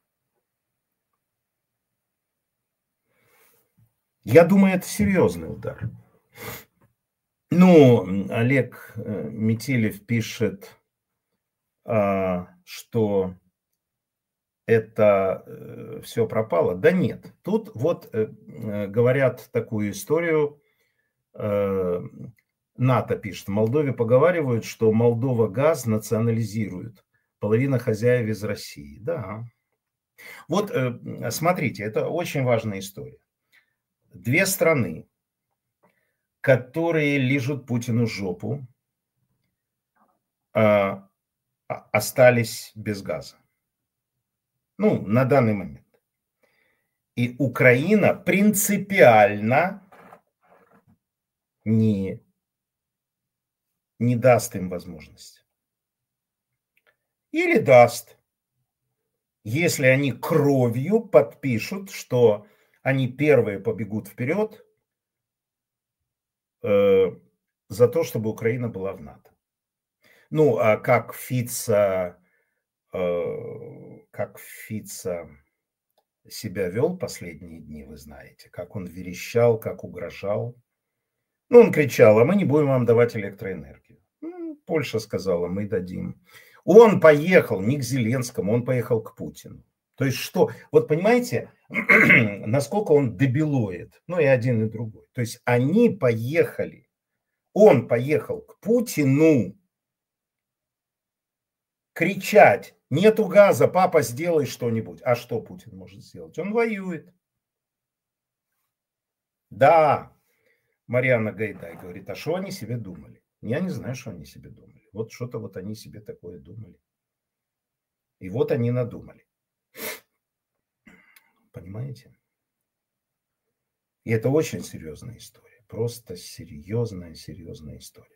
Я думаю, это серьезный удар. Олег Метелев пишет, что это все пропало. Да нет, тут вот говорят такую историю, НАТО пишет, в Молдове поговаривают, что Молдова газ национализирует, половина хозяев из России. Да. Вот смотрите, это очень важная история. 2 страны, которые лижут Путину жопу, остались без газа. На данный момент. И Украина принципиально не даст им возможности. Или даст, если они кровью подпишут, что они первые побегут вперед за то, чтобы Украина была в НАТО. Ну, а как Фица себя вел последние дни, вы знаете, как он верещал, как угрожал. Ну, он кричал: а мы не будем вам давать электроэнергию. Польша сказала: мы дадим. Он поехал не к Зеленскому, он поехал к Путину. То есть что? Вот понимаете, насколько он дебилоид. Ну и один, и другой. То есть они поехали. Он поехал к Путину кричать: нету газа, папа, сделай что-нибудь. А что Путин может сделать? Он воюет. Да, Марьяна Гайдай говорит: а что они себе думали? Я не знаю, что они себе думали. Вот что-то вот они себе такое думали. И вот они надумали. Понимаете? И это очень серьезная история. Просто серьезная история.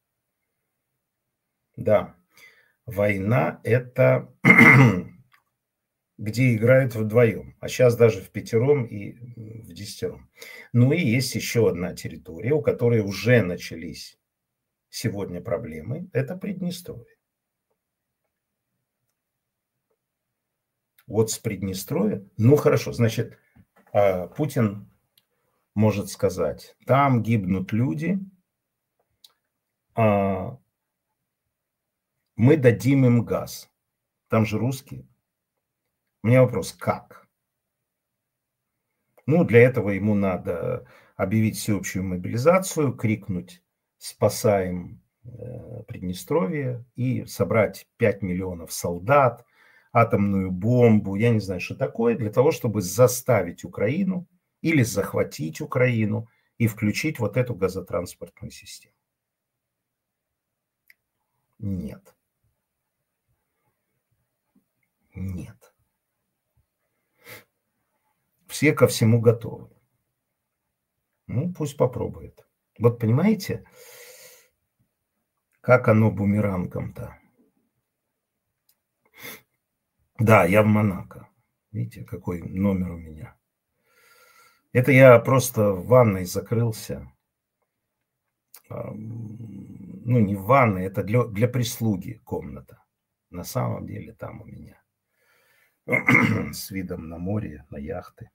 Да, война – это где играют вдвоем, а сейчас даже в пятером и в десятером. Ну и есть еще одна территория, у которой уже начались сегодня проблемы – это Приднестровье. Вот с Приднестровья, ну хорошо, значит, Путин может сказать: там гибнут люди, мы дадим им газ. Там же русские. У меня вопрос: как? Ну, для этого ему надо объявить всеобщую мобилизацию, крикнуть: спасаем Приднестровье, и собрать 5 миллионов солдат, атомную бомбу, я не знаю, что такое, для того, чтобы заставить Украину или захватить Украину и включить вот эту газотранспортную систему. Нет. Нет. Все ко всему готовы. Ну, пусть попробует. Вот понимаете, как оно бумерангом-то? Да, я в Монако. Видите, какой номер у меня. Это я просто в ванной закрылся. Ну, не в ванной, это для прислуги комната. На самом деле там у меня. С видом на море, на яхты.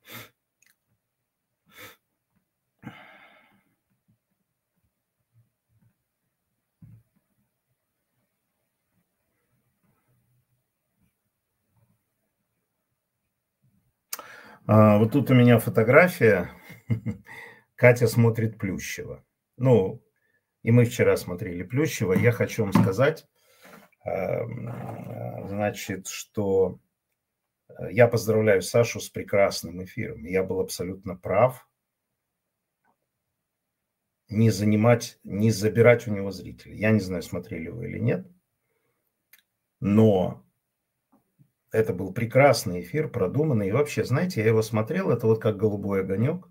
Вот тут у меня фотография. Катя смотрит Плющева. Ну, и мы вчера смотрели Плющева. Я хочу вам сказать, значит, что я поздравляю Сашу с прекрасным эфиром. Я был абсолютно прав. Не забирать у него зрителей. Я не знаю, смотрели вы или нет, но это был прекрасный эфир, продуманный. И вообще, знаете, я его смотрел, это вот как «Голубой огонек».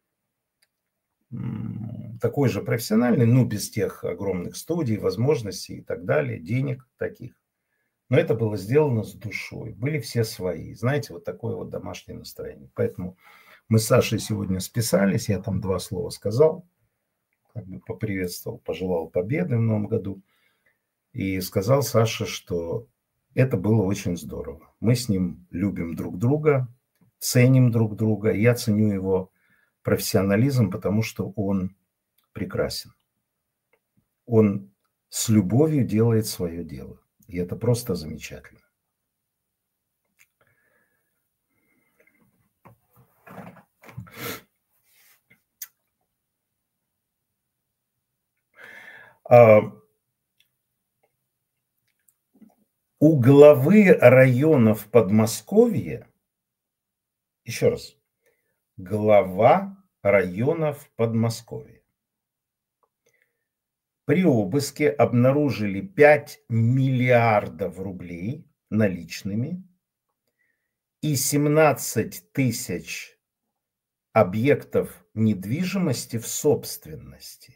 Такой же профессиональный, ну, без тех огромных студий, возможностей и так далее, денег таких. Но это было сделано с душой. Были все свои. Знаете, вот такое вот домашнее настроение. Поэтому мы с Сашей сегодня списались. Я там 2 слова сказал. Как бы поприветствовал, пожелал победы в новом году. И сказал Саше, что это было очень здорово. Мы с ним любим друг друга, ценим друг друга. Я ценю его профессионализм, потому что он прекрасен. Он с любовью делает свое дело. И это просто замечательно. У главы районов Подмосковья, еще раз, глава районов Подмосковья, при обыске обнаружили 5 миллиардов рублей наличными и 17 тысяч объектов недвижимости в собственности.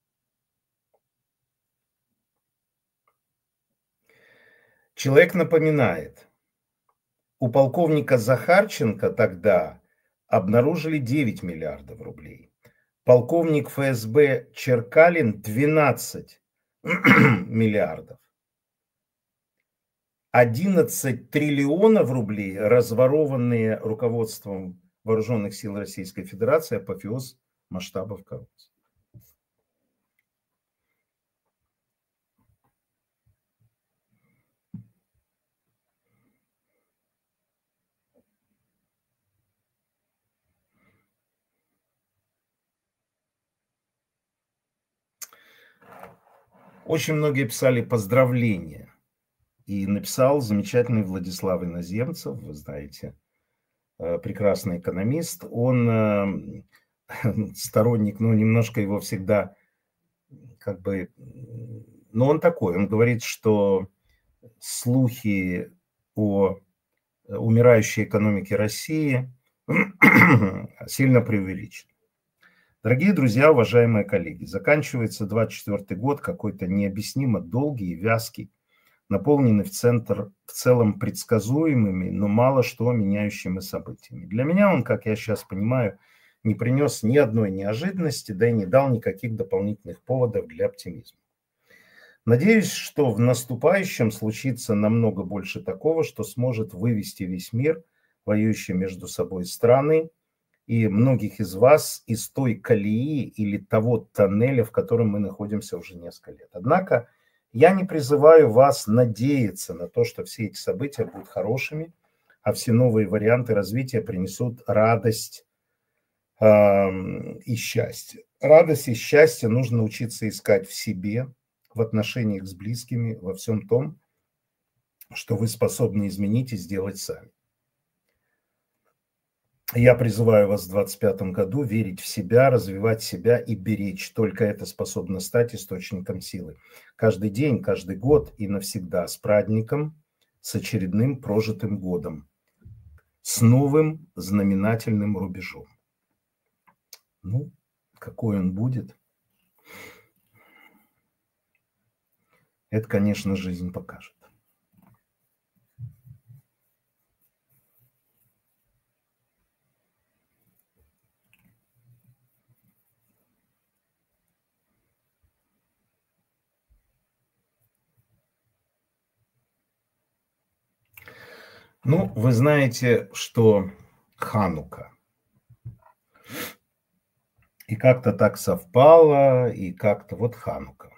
Человек напоминает, у полковника Захарченко тогда обнаружили 9 миллиардов рублей. Полковник ФСБ Черкалин 12 миллиардов. 11 триллионов рублей, разворованные руководством Вооруженных сил Российской Федерации, апофеоз масштабов коррупции. Очень многие писали поздравления. И написал замечательный Владислав Иноземцев, вы знаете, прекрасный экономист. Он сторонник, ну, немножко его всегда как бы... Но он такой, он говорит, что слухи о умирающей экономике России сильно преувеличены. Дорогие друзья, уважаемые коллеги, заканчивается 24-й год, какой-то необъяснимо долгий и вязкий, наполненный в целом предсказуемыми, но мало что меняющими событиями. Для меня он, как я сейчас понимаю, не принес ни одной неожиданности, да и не дал никаких дополнительных поводов для оптимизма. Надеюсь, что в наступающем случится намного больше такого, что сможет вывести весь мир, воюющий между собой страны, и многих из вас из той колеи или того тоннеля, в котором мы находимся уже несколько лет. Однако я не призываю вас надеяться на то, что все эти события будут хорошими, а все новые варианты развития принесут радость и счастье. Радость и счастье нужно учиться искать в себе, в отношениях с близкими, во всем том, что вы способны изменить и сделать сами. Я призываю вас в 2025 году верить в себя, развивать себя и беречь. Только это способно стать источником силы. Каждый день, каждый год и навсегда с праздником, с очередным прожитым годом, с новым знаменательным рубежом. Ну, какой он будет, это, конечно, жизнь покажет. Ну, вы знаете, что Ханука. И как-то так совпало, и как-то вот Ханука.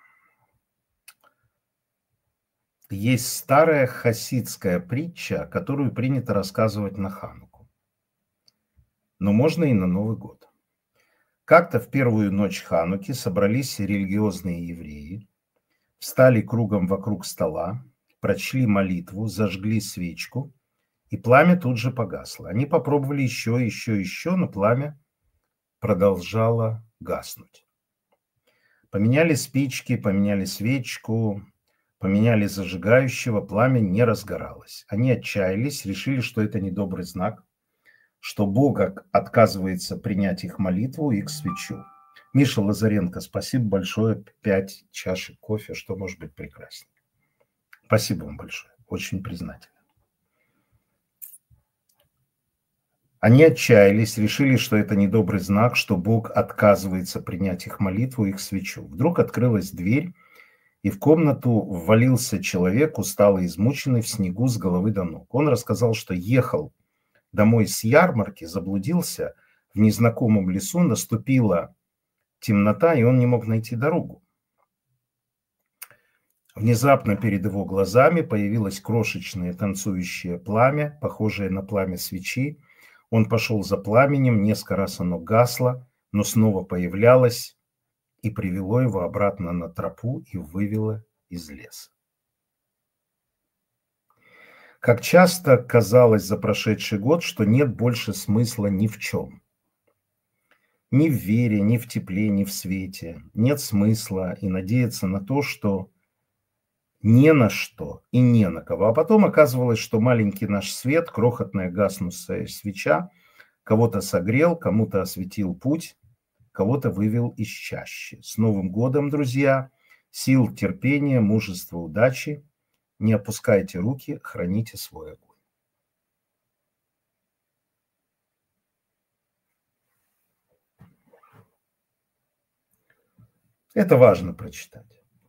Есть старая хасидская притча, которую принято рассказывать на Хануку. Но можно и на Новый год. Как-то в первую ночь Хануки собрались религиозные евреи, встали кругом вокруг стола, прочли молитву, зажгли свечку, и пламя тут же погасло. Они попробовали еще, но пламя продолжало гаснуть. Поменяли спички, поменяли свечку, поменяли зажигающего, пламя не разгоралось. Они отчаялись, решили, что это недобрый знак, что Бог отказывается принять их молитву, их свечу. Миша Лазаренко, спасибо большое, 5 чашек кофе, что может быть прекраснее. Спасибо вам большое, очень признателен. Они отчаялись, решили, что это недобрый знак, что Бог отказывается принять их молитву, их свечу. Вдруг открылась дверь, и в комнату ввалился человек, усталый, измученный, в снегу с головы до ног. Он рассказал, что ехал домой с ярмарки, заблудился в незнакомом лесу, наступила темнота, и он не мог найти дорогу. Внезапно перед его глазами появилось крошечное танцующее пламя, похожее на пламя свечи. Он пошел за пламенем, несколько раз оно гасло, но снова появлялось и привело его обратно на тропу и вывело из леса. Как часто казалось за прошедший год, что нет больше смысла ни в чем. Ни в вере, ни в тепле, ни в свете. Нет смысла и надеяться на то, что не на что и не на кого. А потом оказывалось, что маленький наш свет, крохотная гаснущая свеча, кого-то согрел, кому-то осветил путь, кого-то вывел из чащи. С Новым годом, друзья! Сил, терпения, мужества, удачи. Не опускайте руки, храните свой огонь. Это важно прочитать.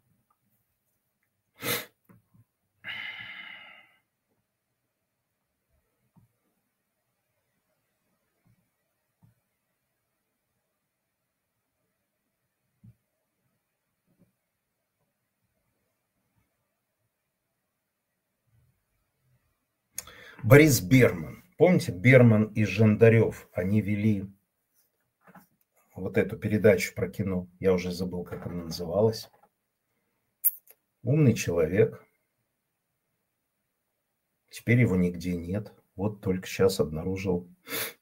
Борис Берман. Помните, Берман и Жандарев, они вели вот эту передачу про кино. Я уже забыл, как она называлась. Умный человек. Теперь его нигде нет. Вот только сейчас обнаружил.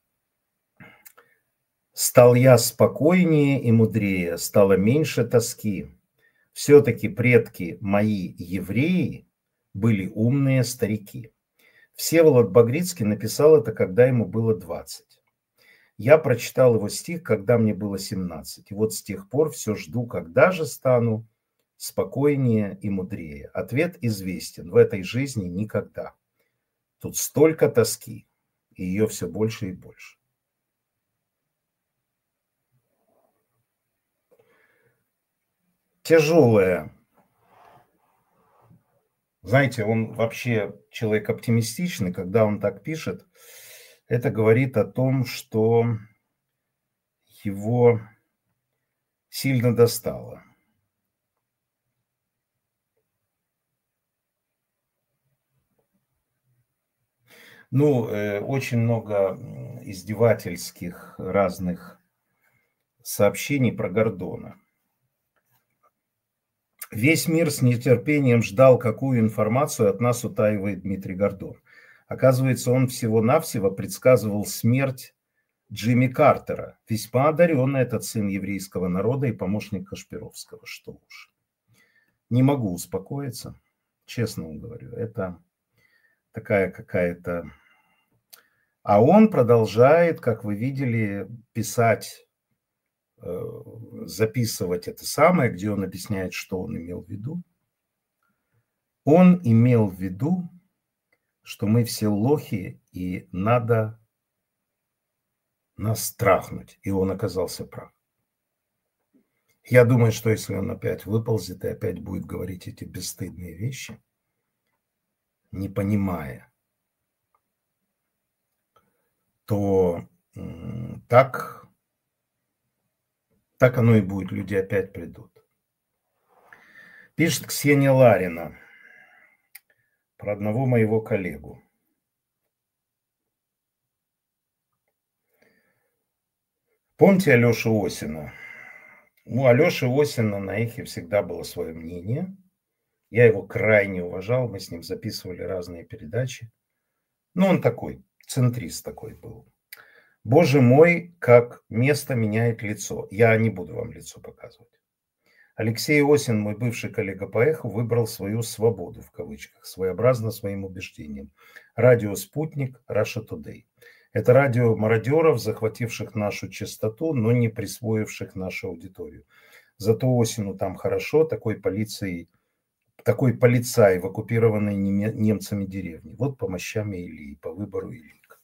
Стал я спокойнее и мудрее, стало меньше тоски. Все-таки предки мои евреи были умные старики. Всеволод Багрицкий написал это, когда ему было 20. Я прочитал его стих, когда мне было 17. И вот с тех пор все жду, когда же стану спокойнее и мудрее. Ответ известен. В этой жизни никогда. Тут столько тоски, и ее все больше и больше. Тяжелая. Знаете, он вообще человек оптимистичный, когда он так пишет. Это говорит о том, что его сильно достало. Ну, очень много издевательских разных сообщений про Гордона. Весь мир с нетерпением ждал, какую информацию от нас утаивает Дмитрий Гордон. Оказывается, он всего-навсего предсказывал смерть Джимми Картера. Весьма одаренный этот сын еврейского народа и помощник Кашпировского. Что уж. Не могу успокоиться, честно вам говорю. Это такая какая-то... А он продолжает, как вы видели, писать, записывать это самое, где он объясняет, что он имел в виду. Он имел в виду, что мы все лохи, и надо нас трахнуть. И он оказался прав. Я думаю, что если он опять выползет и опять будет говорить эти бесстыдные вещи, не понимая, то так оно и будет. Люди опять придут. Пишет Ксения Ларина про одного моего коллегу. Помните Алешу Осина? У Алеши Осина на эхе всегда было свое мнение. Я его крайне уважал, мы с ним записывали разные передачи. Ну, он такой, центрист такой был. Боже мой, как место меняет лицо. Я не буду вам лицо показывать. Алексей Осин, мой бывший коллега по эху, выбрал свою свободу, в кавычках, своеобразно своим убеждениям. Радио «Спутник», Russia Today. Это радио мародеров, захвативших нашу частоту, но не присвоивших нашу аудиторию. Зато Осину там хорошо, такой полицай в оккупированной немцами деревне. Вот по мощам Илии, по выбору Илик.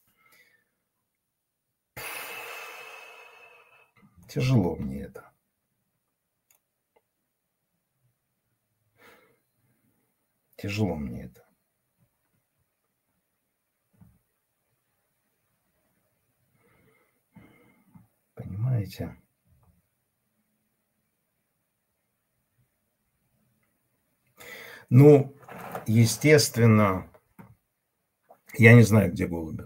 Тяжело мне это. Тяжело мне это. Понимаете? Ну, естественно, я не знаю, где Голубев.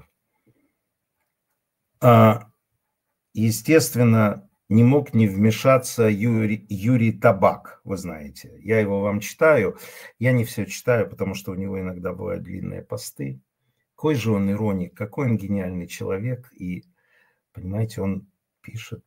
Естественно, не мог не вмешаться Юрий Табак, вы знаете. Я его вам читаю. Я не все читаю, потому что у него иногда бывают длинные посты. Какой же он ироник, какой он гениальный человек. И, понимаете, он пишет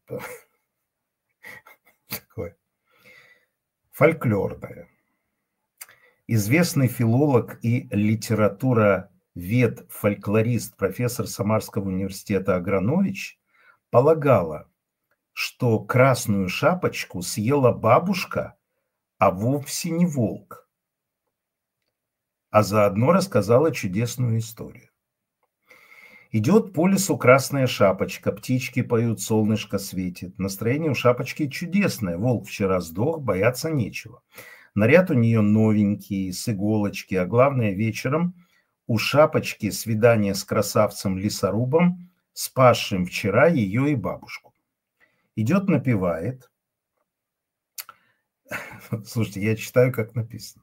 такое фольклорное. Известный филолог и литературовед, фольклорист, профессор Самарского университета Агранович полагала, что красную шапочку съела бабушка, а вовсе не волк, а заодно рассказала чудесную историю. Идет по лесу красная шапочка, птички поют, солнышко светит. Настроение у шапочки чудесное, волк вчера сдох, бояться нечего. Наряд у нее новенький, с иголочки, а главное вечером у шапочки свидание с красавцем-лесорубом, спасшим вчера ее и бабушку. Идет, напевает. Слушайте, я читаю, как написано.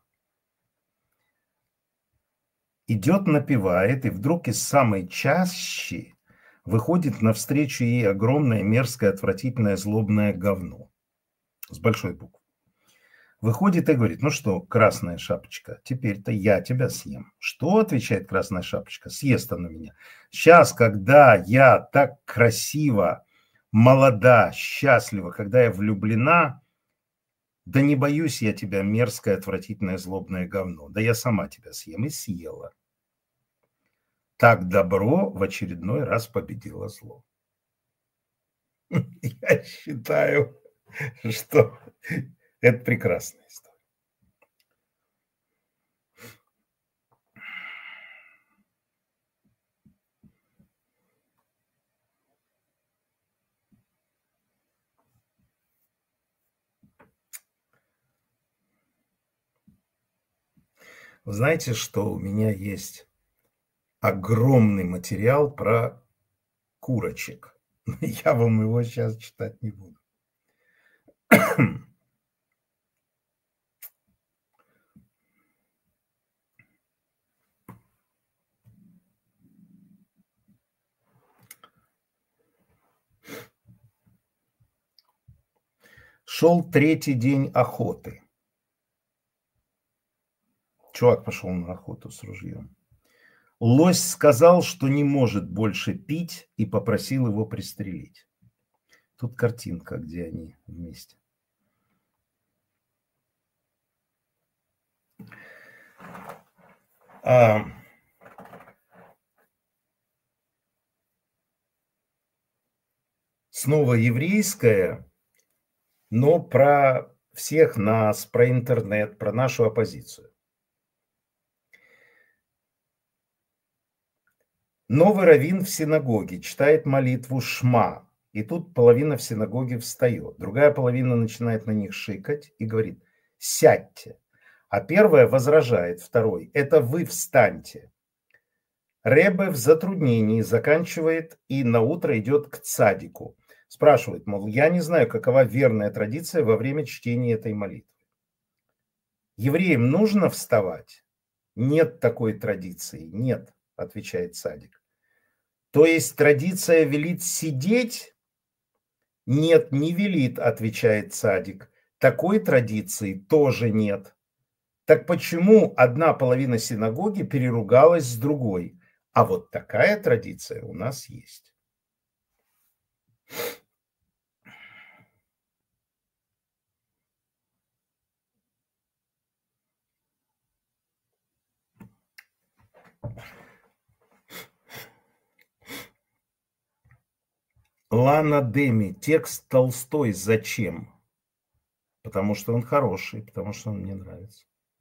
Идет, напевает, и вдруг из самой чащи выходит навстречу ей огромное, мерзкое, отвратительное, злобное говно. С большой буквы. Выходит и говорит: ну что, красная шапочка, теперь-то я тебя съем. Что, отвечает красная шапочка, съест она меня. Сейчас, когда я так красиво, молода, счастлива, когда я влюблена, да не боюсь я тебя, мерзкое, отвратительное, злобное говно. Да я сама тебя съем. И съела. Так добро в очередной раз победило зло. Я считаю, что это прекрасная история. Вы знаете, что у меня есть огромный материал про курочек. Я вам его сейчас читать не буду. Шел третий день охоты. Чувак пошел на охоту с ружьем. Лось сказал, что не может больше пить, и попросил его пристрелить. Тут картинка, где они вместе. Снова еврейская, но про всех нас, про интернет, про нашу оппозицию. Новый раввин в синагоге читает молитву Шма, и тут половина в синагоге встает, другая половина начинает на них шикать и говорит: сядьте. А первая возражает второй: это вы встаньте. Ребе в затруднении заканчивает и наутро идет к цадику. Спрашивает, мол, я не знаю, какова верная традиция во время чтения этой молитвы. Евреям нужно вставать? Нет такой традиции, нет, отвечает цадик. То есть традиция велит сидеть? Нет, не велит, отвечает цадик. Такой традиции тоже нет. Так почему одна половина синагоги переругалась с другой? А вот такая традиция у нас есть. Лана Деми. Текст Толстой зачем? Потому что он хороший, потому что он мне нравится.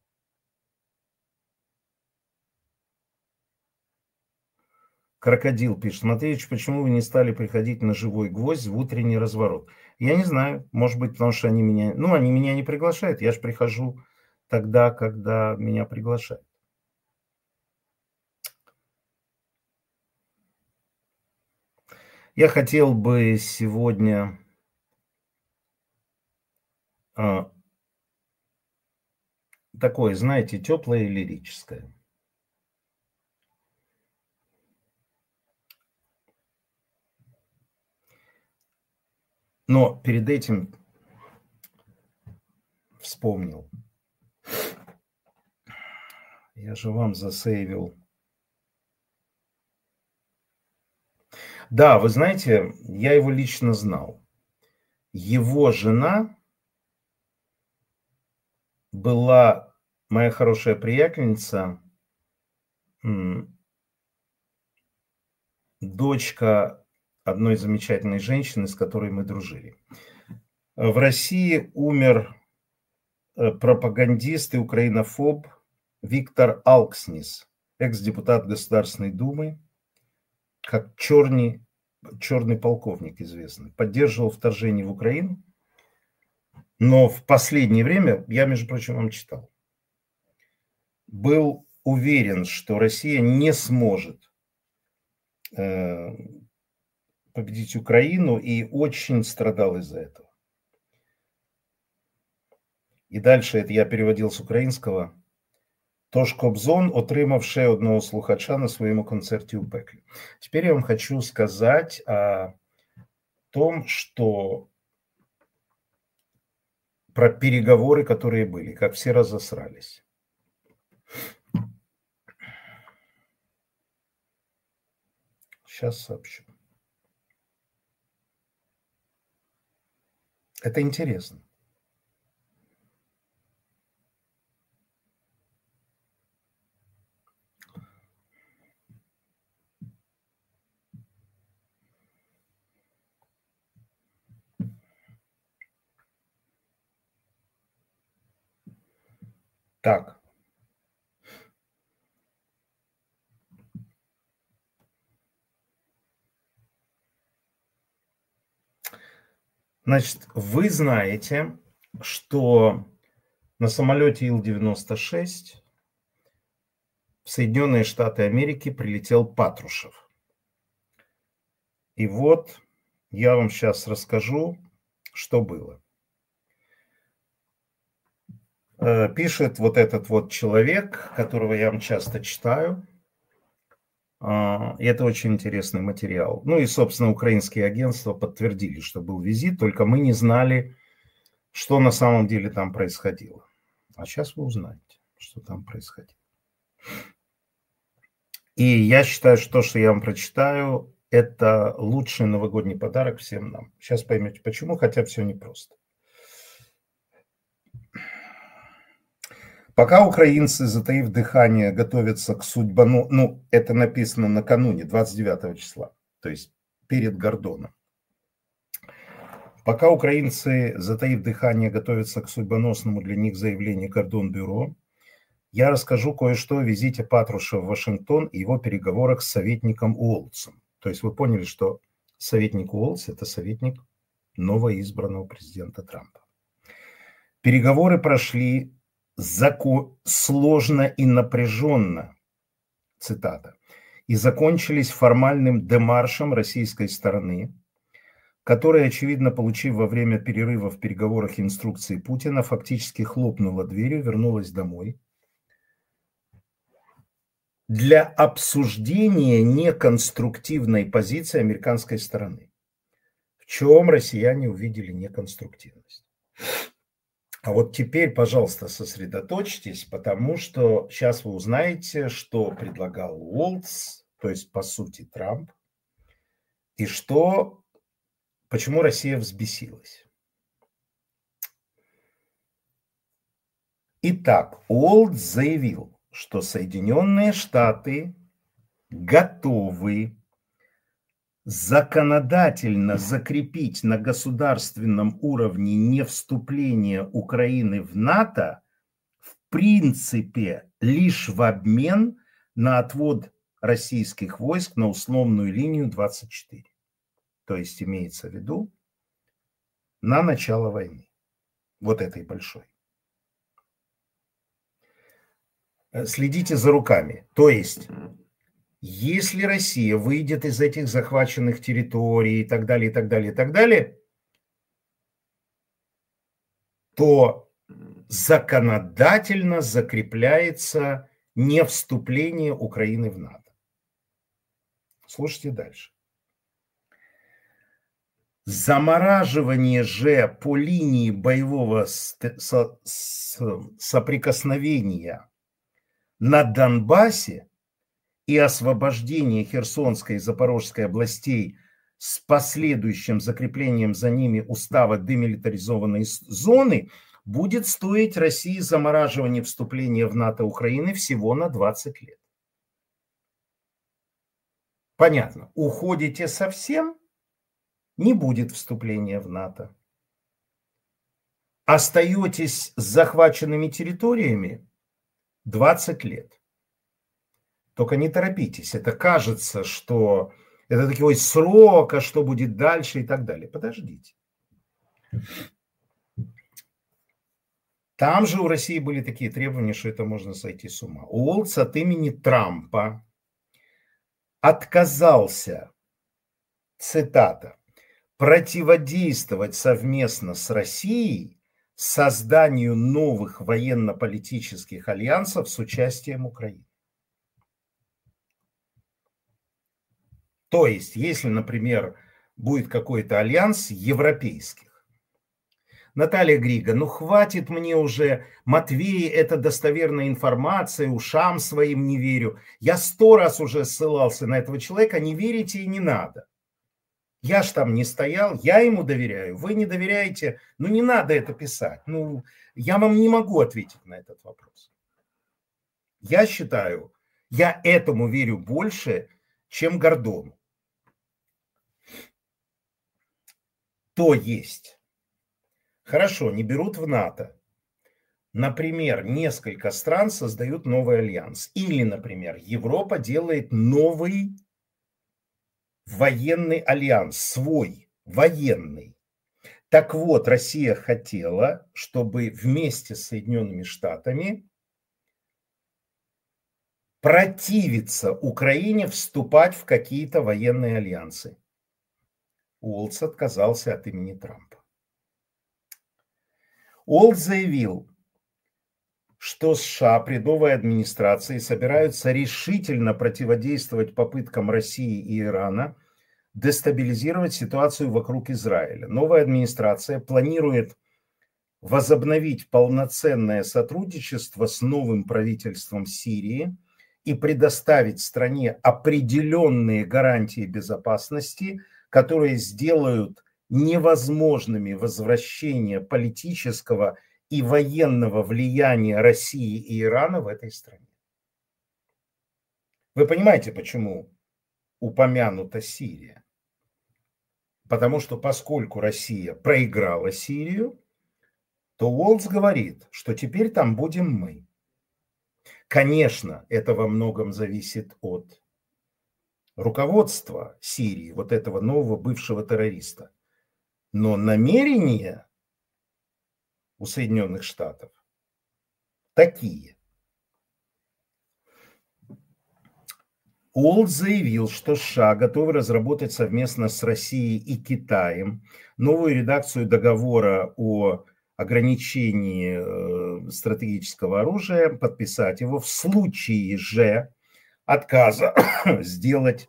Крокодил пишет: Матвеевич, почему вы не стали приходить на живой гвоздь в утренний разворот? Я не знаю, может быть, потому что они меня не приглашают. Я же прихожу тогда, когда меня приглашают. Я хотел бы сегодня такое, знаете, теплое и лирическое. Но перед этим вспомнил. Я же вам засейвил. Да, вы знаете, я его лично знал. Его жена была моя хорошая приятельница, дочка одной замечательной женщины, с которой мы дружили. В России умер пропагандист и украинофоб Виктор Алкснис, экс-депутат Государственной Думы, как черный полковник известный, поддерживал вторжение в Украину, но в последнее время, я, между прочим, вам читал, был уверен, что Россия не сможет победить Украину, и очень страдал из-за этого. І далі, это я переводил с українського. Тож Кобзон отримав ще одного слухача на своєму концерті у пеклі. Теперь я вам хочу сказать о том, что про переговоры, которые были, как все разосрались. Сейчас сообщу. Это интересно. Так. Значит, вы знаете, что на самолете Ил-96 в Соединенные Штаты Америки прилетел Патрушев. И вот я вам сейчас расскажу, что было. Пишет вот этот вот человек, которого я вам часто читаю. И это очень интересный материал. Ну и, собственно, украинские агентства подтвердили, что был визит, только мы не знали, что на самом деле там происходило. А сейчас вы узнаете, что там происходило. И я считаю, что то, что я вам прочитаю, это лучший новогодний подарок всем нам. Сейчас поймете почему, хотя все непросто. Пока украинцы, затаив дыхание, готовятся к судьбону... Ну, это написано накануне, 29 числа, то есть перед Гордоном. Пока украинцы, затаив дыхание, готовятся к судьбоносному для них заявлению Гордон-бюро, я расскажу кое-что о визите Патрушева в Вашингтон и его переговорах с советником Уолтсом. То есть вы поняли, что советник Уолтс – это советник новоизбранного президента Трампа. Переговоры прошли сложно и напряженно, цитата, и закончились формальным демаршем российской стороны, которая, очевидно, получив во время перерыва в переговорах инструкции Путина, фактически хлопнула дверью, вернулась домой для обсуждения неконструктивной позиции американской стороны. В чем россияне увидели неконструктивность? А вот теперь, пожалуйста, сосредоточьтесь, потому что сейчас вы узнаете, что предлагал Уолтс, то есть, по сути, Трамп, и почему Россия взбесилась. Итак, Уолтс заявил, что Соединенные Штаты готовы законодательно закрепить на государственном уровне невступление Украины в НАТО в принципе лишь в обмен на отвод российских войск на условную линию 24. То есть имеется в виду на начало войны, вот этой большой. Следите за руками. То есть, если Россия выйдет из этих захваченных территорий и так далее, и так далее, и так далее, то законодательно закрепляется невступление Украины в НАТО. Слушайте дальше. Замораживание же по линии боевого соприкосновения на Донбассе и освобождение Херсонской и Запорожской областей с последующим закреплением за ними устава демилитаризованной зоны будет стоить России замораживание вступления в НАТО Украины всего на 20 лет. Понятно, уходите совсем, не будет вступления в НАТО. Остаетесь с захваченными территориями 20 лет. Только не торопитесь, это кажется, что это такой срок, а что будет дальше и так далее. Подождите. Там же у России были такие требования, что это можно сойти с ума. Уолтс от имени Трампа отказался, цитата, противодействовать совместно с Россией созданию новых военно-политических альянсов с участием Украины. То есть, если, например, будет какой-то альянс европейских, Наталья Грига, ну хватит мне уже, Матвей, это достоверная информация, ушам своим не верю. Я 100 раз уже ссылался на этого человека, не верите и не надо. Я ж там не стоял, я ему доверяю, вы не доверяете, ну не надо это писать. Ну, я вам не могу ответить на этот вопрос. Я считаю, я этому верю больше, чем Гордону. То есть, хорошо, не берут в НАТО. Например, несколько стран создают новый альянс. Или, например, Европа делает новый военный альянс, свой, военный. Так вот, Россия хотела, чтобы вместе с Соединенными Штатами противиться Украине вступать в какие-то военные альянсы. Уолтс отказался от имени Трампа. Уолтс заявил, что США при новой администрации собираются решительно противодействовать попыткам России и Ирана дестабилизировать ситуацию вокруг Израиля. Новая администрация планирует возобновить полноценное сотрудничество с новым правительством Сирии и предоставить стране определенные гарантии безопасности, которые сделают невозможными возвращение политического и военного влияния России и Ирана в этой стране. Вы понимаете, почему упомянута Сирия? Потому что поскольку Россия проиграла Сирию, то Уолтс говорит, что теперь там будем мы. Конечно, это во многом зависит от руководства Сирии, вот этого нового бывшего террориста. Но намерения у Соединенных Штатов такие. Уолтс заявил, что США готовы разработать совместно с Россией и Китаем новую редакцию договора о ограничении стратегического оружия, подписать его в случае же отказа сделать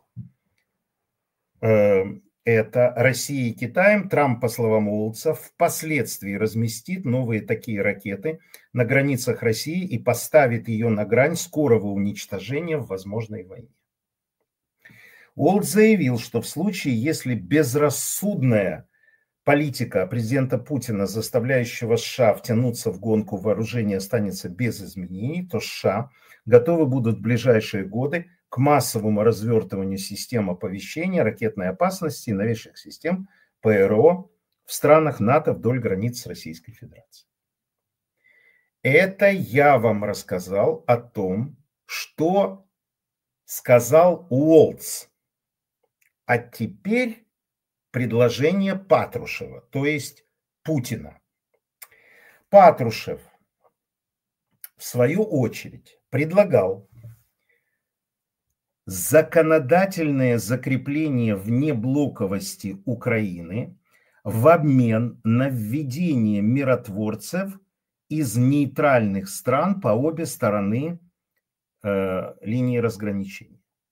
это Россией и Китаем. Трамп, по словам Уолтса, впоследствии разместит новые такие ракеты на границах России и поставит ее на грань скорого уничтожения в возможной войне. Уолтс заявил, что в случае, если безрассудная политика президента Путина, заставляющего США втянуться в гонку вооружения, останется без изменений, то США готовы будут в ближайшие годы к массовому развертыванию систем оповещения, ракетной опасности и новейших систем ПРО в странах НАТО вдоль границ с Российской Федерацией. Это я вам рассказал о том, что сказал Уолтс. А теперь предложение Патрушева, то есть Путина. Патрушев, в свою очередь, предлагал законодательное закрепление внеблоковости Украины в обмен на введение миротворцев из нейтральных стран по обе стороны линии разграничения.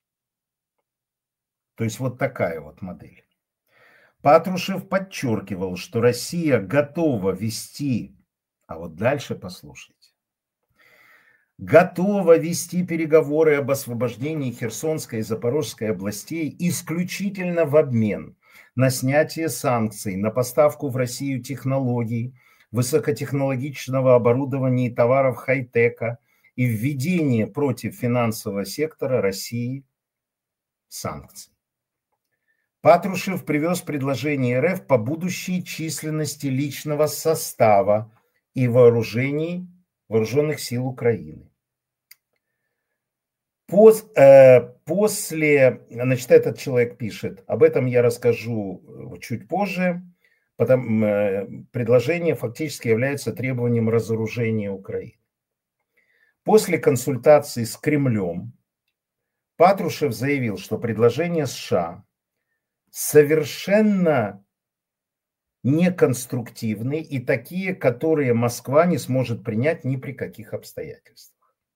То есть вот такая вот модель. Патрушев подчеркивал, что Россия готова вести, а вот дальше послушайте, готова вести переговоры об освобождении Херсонской и Запорожской областей исключительно в обмен на снятие санкций, на поставку в Россию технологий, высокотехнологичного оборудования и товаров хай-тека и введение против финансового сектора России санкций. Патрушев привез предложение РФ по будущей численности личного состава и вооружений вооруженных сил Украины. После, значит, этот человек пишет, об этом я расскажу чуть позже, предложение фактически является требованием разоружения Украины. После консультации с Кремлем Патрушев заявил, что предложения США совершенно неконструктивны и такие, которые Москва не сможет принять ни при каких обстоятельствах.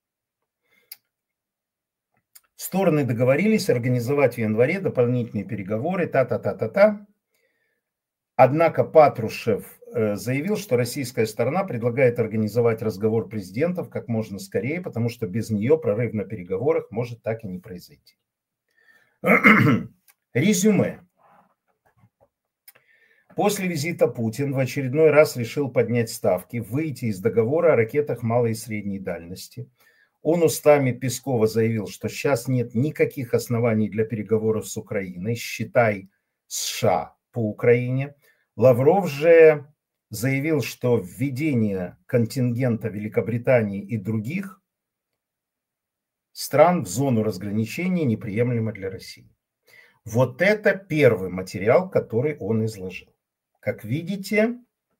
Стороны договорились организовать в январе дополнительные переговоры, та-та-та-та-та. Однако Патрушев заявил, что российская сторона предлагает организовать разговор президентов как можно скорее, потому что без нее прорыв на переговорах может так и не произойти. Резюме. После визита Путин в очередной раз решил поднять ставки, выйти из договора о ракетах малой и средней дальности. Он устами Пескова заявил, что сейчас нет никаких оснований для переговоров с Украиной, считай США по Украине. Лавров же заявил, что введение контингента Великобритании и других стран в зону разграничения неприемлемо для России. Вот это первый материал, который он изложил. Как видите,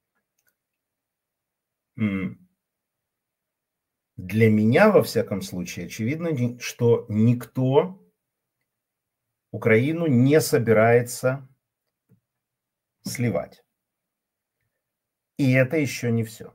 для меня, во всяком случае, очевидно, что никто Украину не собирается сливать. И это еще не все.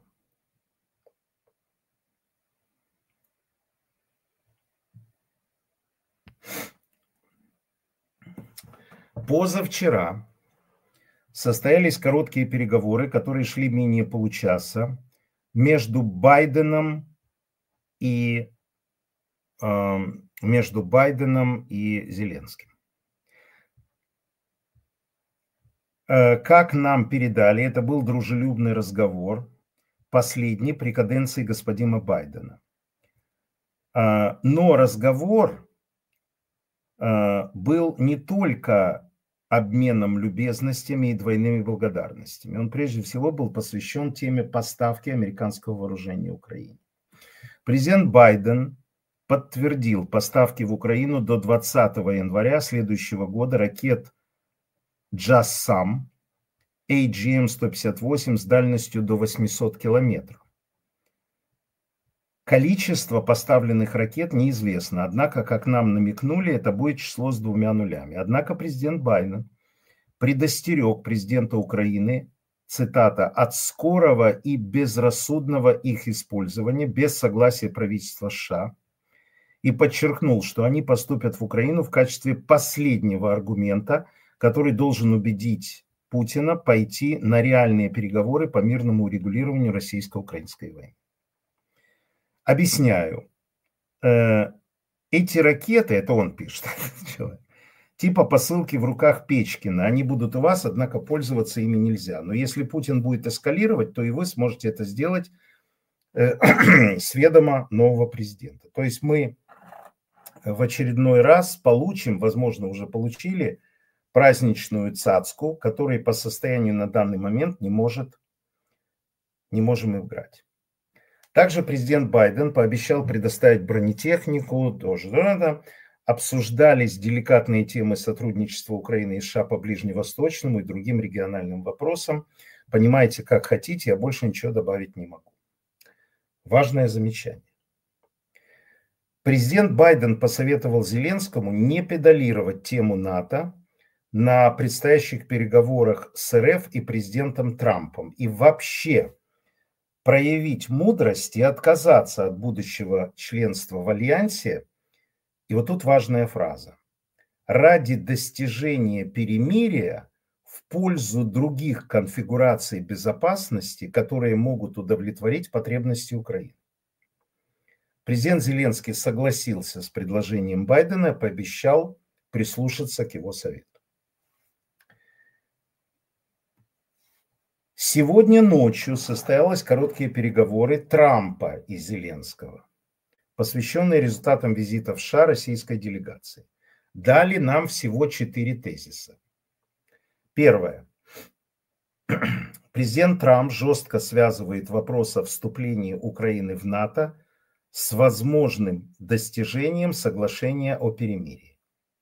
Позавчера состоялись короткие переговоры, которые шли менее получаса, между Байденом и Зеленским. Как нам передали, это был дружелюбный разговор, последний при каденции господина Байдена. Но разговор был не только обменом любезностями и двойными благодарностями. Он прежде всего был посвящен теме поставки американского вооружения Украине. Президент Байден подтвердил поставки в Украину до 20 января следующего года ракет JASSM AGM-158 с дальностью до 800 километров. Количество поставленных ракет неизвестно, однако, как нам намекнули, это будет число с 2 нулями. Однако президент Байден предостерег президента Украины, цитата, от скорого и безрассудного их использования без согласия правительства США и подчеркнул, что они поступят в Украину в качестве последнего аргумента, который должен убедить Путина пойти на реальные переговоры по мирному урегулированию российско-украинской войны. Объясняю. Эти ракеты, это он пишет, типа посылки в руках Печкина, они будут у вас, однако пользоваться ими нельзя. Но если Путин будет эскалировать, то и вы сможете это сделать с ведома нового президента. То есть мы в очередной раз получим, возможно, уже получили праздничную цацку, которой по состоянию на данный момент не можем играть. Также президент Байден пообещал предоставить бронетехнику, тоже обсуждались деликатные темы сотрудничества Украины и США по ближневосточному и другим региональным вопросам. Понимаете, как хотите, я больше ничего добавить не могу. Важное замечание. Президент Байден посоветовал Зеленскому не педалировать тему НАТО на предстоящих переговорах с РФ и президентом Трампом и вообще проявить мудрость и отказаться от будущего членства в Альянсе. И вот тут важная фраза. Ради достижения перемирия в пользу других конфигураций безопасности, которые могут удовлетворить потребности Украины. Президент Зеленский согласился с предложением Байдена и пообещал прислушаться к его совету. Сегодня ночью состоялись короткие переговоры Трампа и Зеленского, посвященные результатам визита в США российской делегации. Дали нам всего 4 тезиса. Первое. Президент Трамп жестко связывает вопрос о вступлении Украины в НАТО с возможным достижением соглашения о перемирии.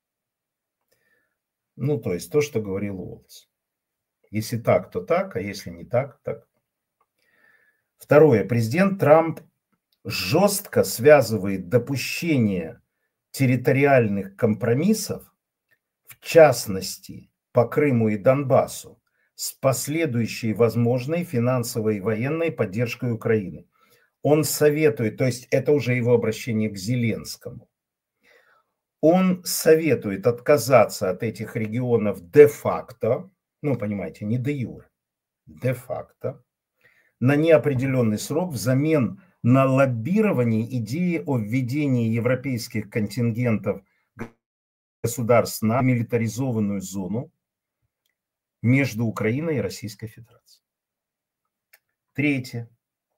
Ну, то есть то, что говорил Уоллес. Если так, то так, а если не так, так. Второе. Президент Трамп жестко связывает допущение территориальных компромиссов, в частности, по Крыму и Донбассу, с последующей возможной финансовой и военной поддержкой Украины. Он советует, то есть это уже его обращение к Зеленскому, он советует отказаться от этих регионов де-факто, ну, понимаете, не де-юре, де-факто, на неопределенный срок взамен на лоббирование идеи о введении европейских контингентов государств на милитаризованную зону между Украиной и Российской Федерацией. Третье.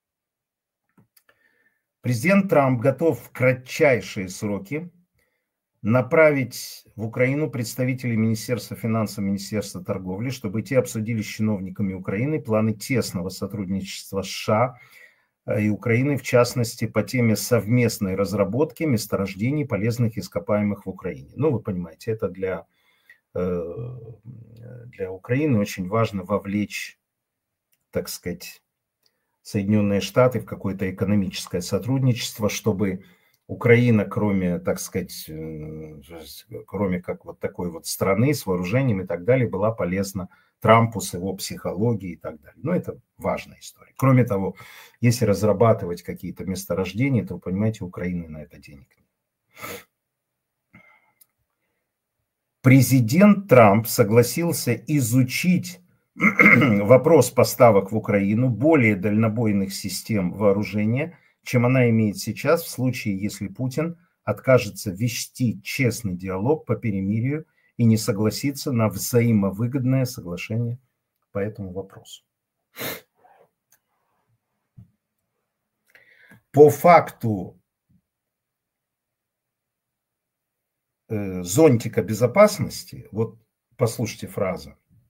Президент Трамп готов в кратчайшие сроки направить в Украину представителей Министерства финансов, Министерства торговли, чтобы те обсудили с чиновниками Украины планы тесного сотрудничества с США и Украины, в частности, по теме совместной разработки месторождений полезных ископаемых в Украине. Ну, вы понимаете, это для Украины очень важно вовлечь, так сказать, Соединенные Штаты в какое-то экономическое сотрудничество, чтобы Украина, кроме, так сказать, кроме как вот такой вот страны с вооружением и так далее, была полезна Трампу с его психологией и так далее. Но это важная история. Кроме того, если разрабатывать какие-то месторождения, то, вы понимаете, у Украины на это денег нет. Президент Трамп согласился изучить вопрос поставок в Украину более дальнобойных систем вооружения, чем она имеет сейчас, в случае, если Путин откажется вести честный диалог по перемирию и не согласится на взаимовыгодное соглашение по этому вопросу. По факту зонтика безопасности, вот послушайте фразу,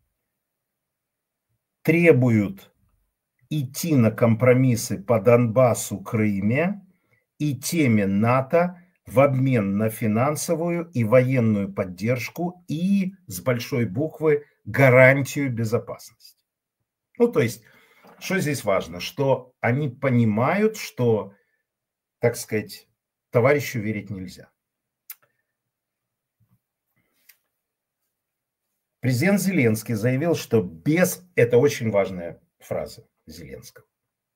требуют идти на компромиссы по Донбассу, Крыме и теме НАТО в обмен на финансовую и военную поддержку и, с большой буквы, гарантию безопасности. Ну, то есть, что здесь важно? Что они понимают, что, так сказать, товарищу верить нельзя. Президент Зеленский заявил, что без... Это очень важная фраза Зеленского.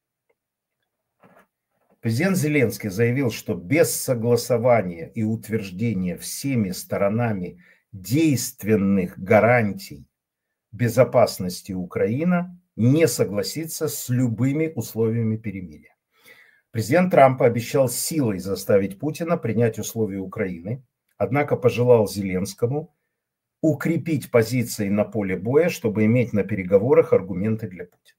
Президент Зеленский заявил, что без согласования и утверждения всеми сторонами действенных гарантий безопасности Украины не согласится с любыми условиями перемирия. Президент Трамп обещал силой заставить Путина принять условия Украины, однако пожелал Зеленскому укрепить позиции на поле боя, чтобы иметь на переговорах аргументы для Путина.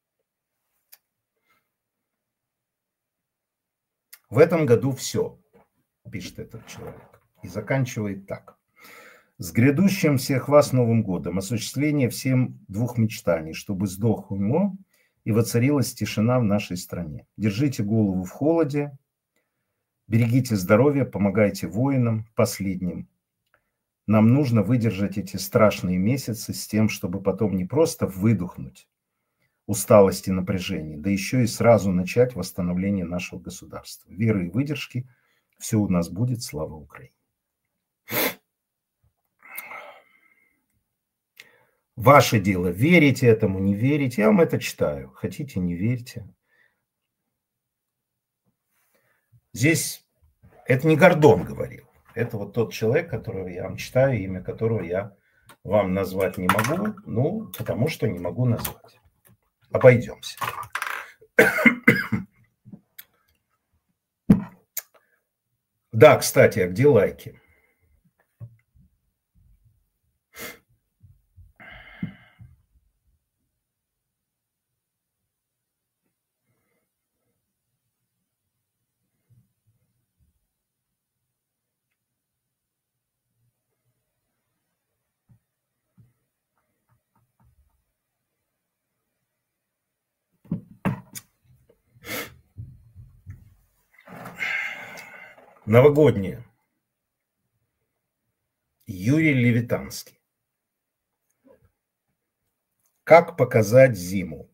В этом году все, пишет этот человек, и заканчивает так. С грядущим всех вас Новым годом, осуществление всем двух мечтаний, чтобы сдох умом и воцарилась тишина в нашей стране. Держите голову в холоде, берегите здоровье, помогайте воинам, последним. Нам нужно выдержать эти страшные месяцы с тем, чтобы потом не просто выдохнуть усталость и напряжение, да еще и сразу начать восстановление нашего государства. Веры и выдержки, все у нас будет, слава Украине. Ваше дело, верите этому, не верите, я вам это читаю. Хотите, не верьте. Здесь это не Гордон говорил. Это вот тот человек, которого я вам читаю, имя которого я вам назвать не могу, ну, потому что не могу назвать. Обойдемся. Да, кстати, а где лайки? Новогоднее. Юрий Левитанский. Как показать зиму?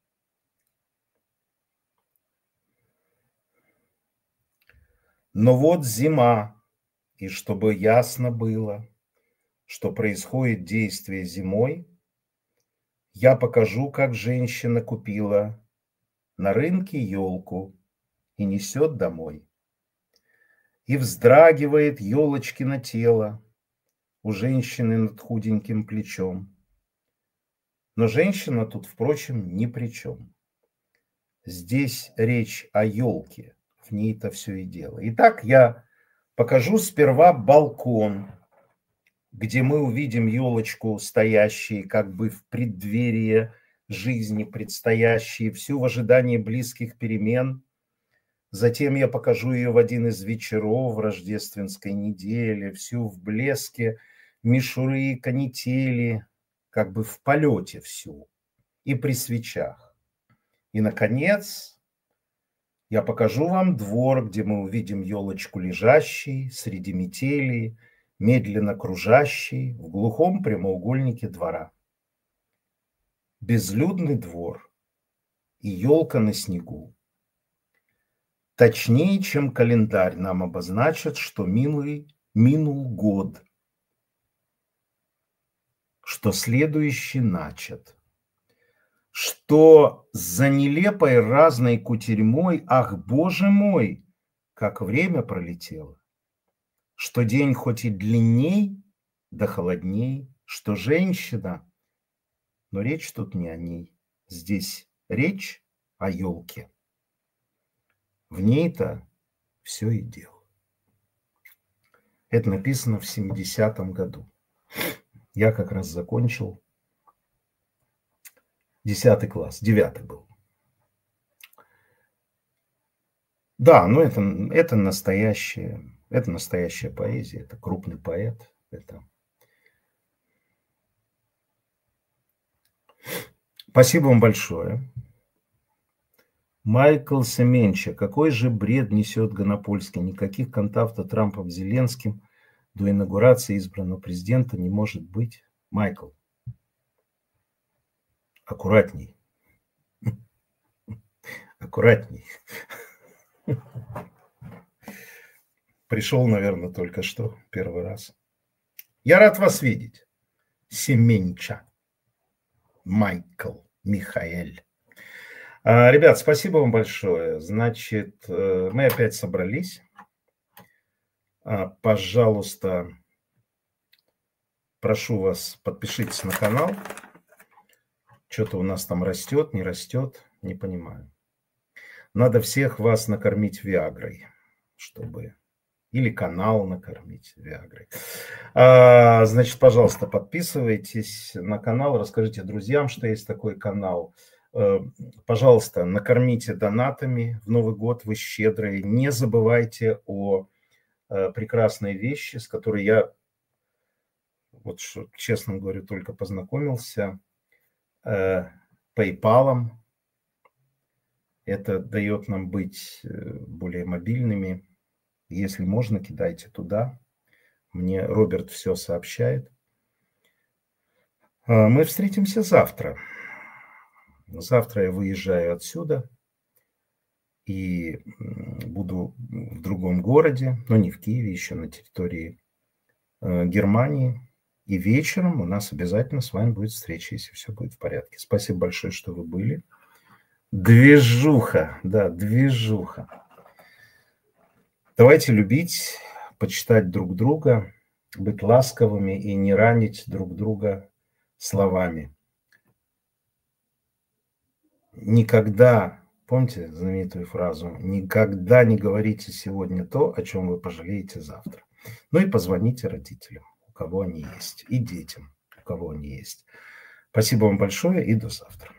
Но вот зима, и чтобы ясно было, что происходит действие зимой, я покажу, как женщина купила на рынке елку и несет домой. И вздрагивает елочкино тело у женщины над худеньким плечом. Но женщина тут, впрочем, ни при чем. Здесь речь о елке, в ней-то все и дело. Итак, я покажу сперва балкон, где мы увидим елочку, стоящей как бы в преддверии жизни предстоящей, всю в ожидании близких перемен. Затем я покажу ее в один из вечеров рождественской недели, всю в блеске мишуры и канители, как бы в полете всю, и при свечах. И, наконец, я покажу вам двор, где мы увидим елочку лежащей среди метелей, медленно кружащей в глухом прямоугольнике двора. Безлюдный двор и елка на снегу. Точнее, чем календарь нам обозначит, что минул год, что следующий начат, что за нелепой разной кутерьмой, ах, боже мой, как время пролетело, что день хоть и длинней, да холодней, что женщина, но речь тут не о ней, здесь речь о елке. В ней-то все и дело. Это написано в 70-м году. Я как раз закончил 10 класс, 9 был. Да, ну это настоящая поэзия, это крупный поэт. Это... Спасибо вам большое. Майкл Семенча. Какой же бред несет Гонопольский? Никаких контактов Трампа с Зеленским до инаугурации избранного президента не может быть. Майкл, аккуратней. Аккуратней. Пришел, наверное, только что, первый раз. Я рад вас видеть. Семенча. Майкл Михаэль. Ребят, спасибо вам большое. Значит, мы опять собрались. Пожалуйста, прошу вас, подпишитесь на канал. Что-то у нас там растет, не растет, не понимаю. Надо всех вас накормить Виагрой, чтобы... Или канал накормить Виагрой. Значит, пожалуйста, подписывайтесь на канал, расскажите друзьям, что есть такой канал. Пожалуйста, накормите донатами. В Новый год вы щедрые. Не забывайте о прекрасной вещи, с которой я, вот честно говорю, только познакомился. PayPal. Это дает нам быть более мобильными. Если можно, кидайте туда. Мне Роберт все сообщает. Мы встретимся завтра. Завтра я выезжаю отсюда и буду в другом городе, но не в Киеве, еще на территории Германии. И вечером у нас обязательно с вами будет встреча, если все будет в порядке. Спасибо большое, что вы были. Движуха, да, движуха. Давайте любить, почитать друг друга, быть ласковыми и не ранить друг друга словами. Никогда, помните знаменитую фразу, никогда не говорите сегодня то, о чем вы пожалеете завтра. Ну и позвоните родителям, у кого они есть, и детям, у кого они есть. Спасибо вам большое и до завтра.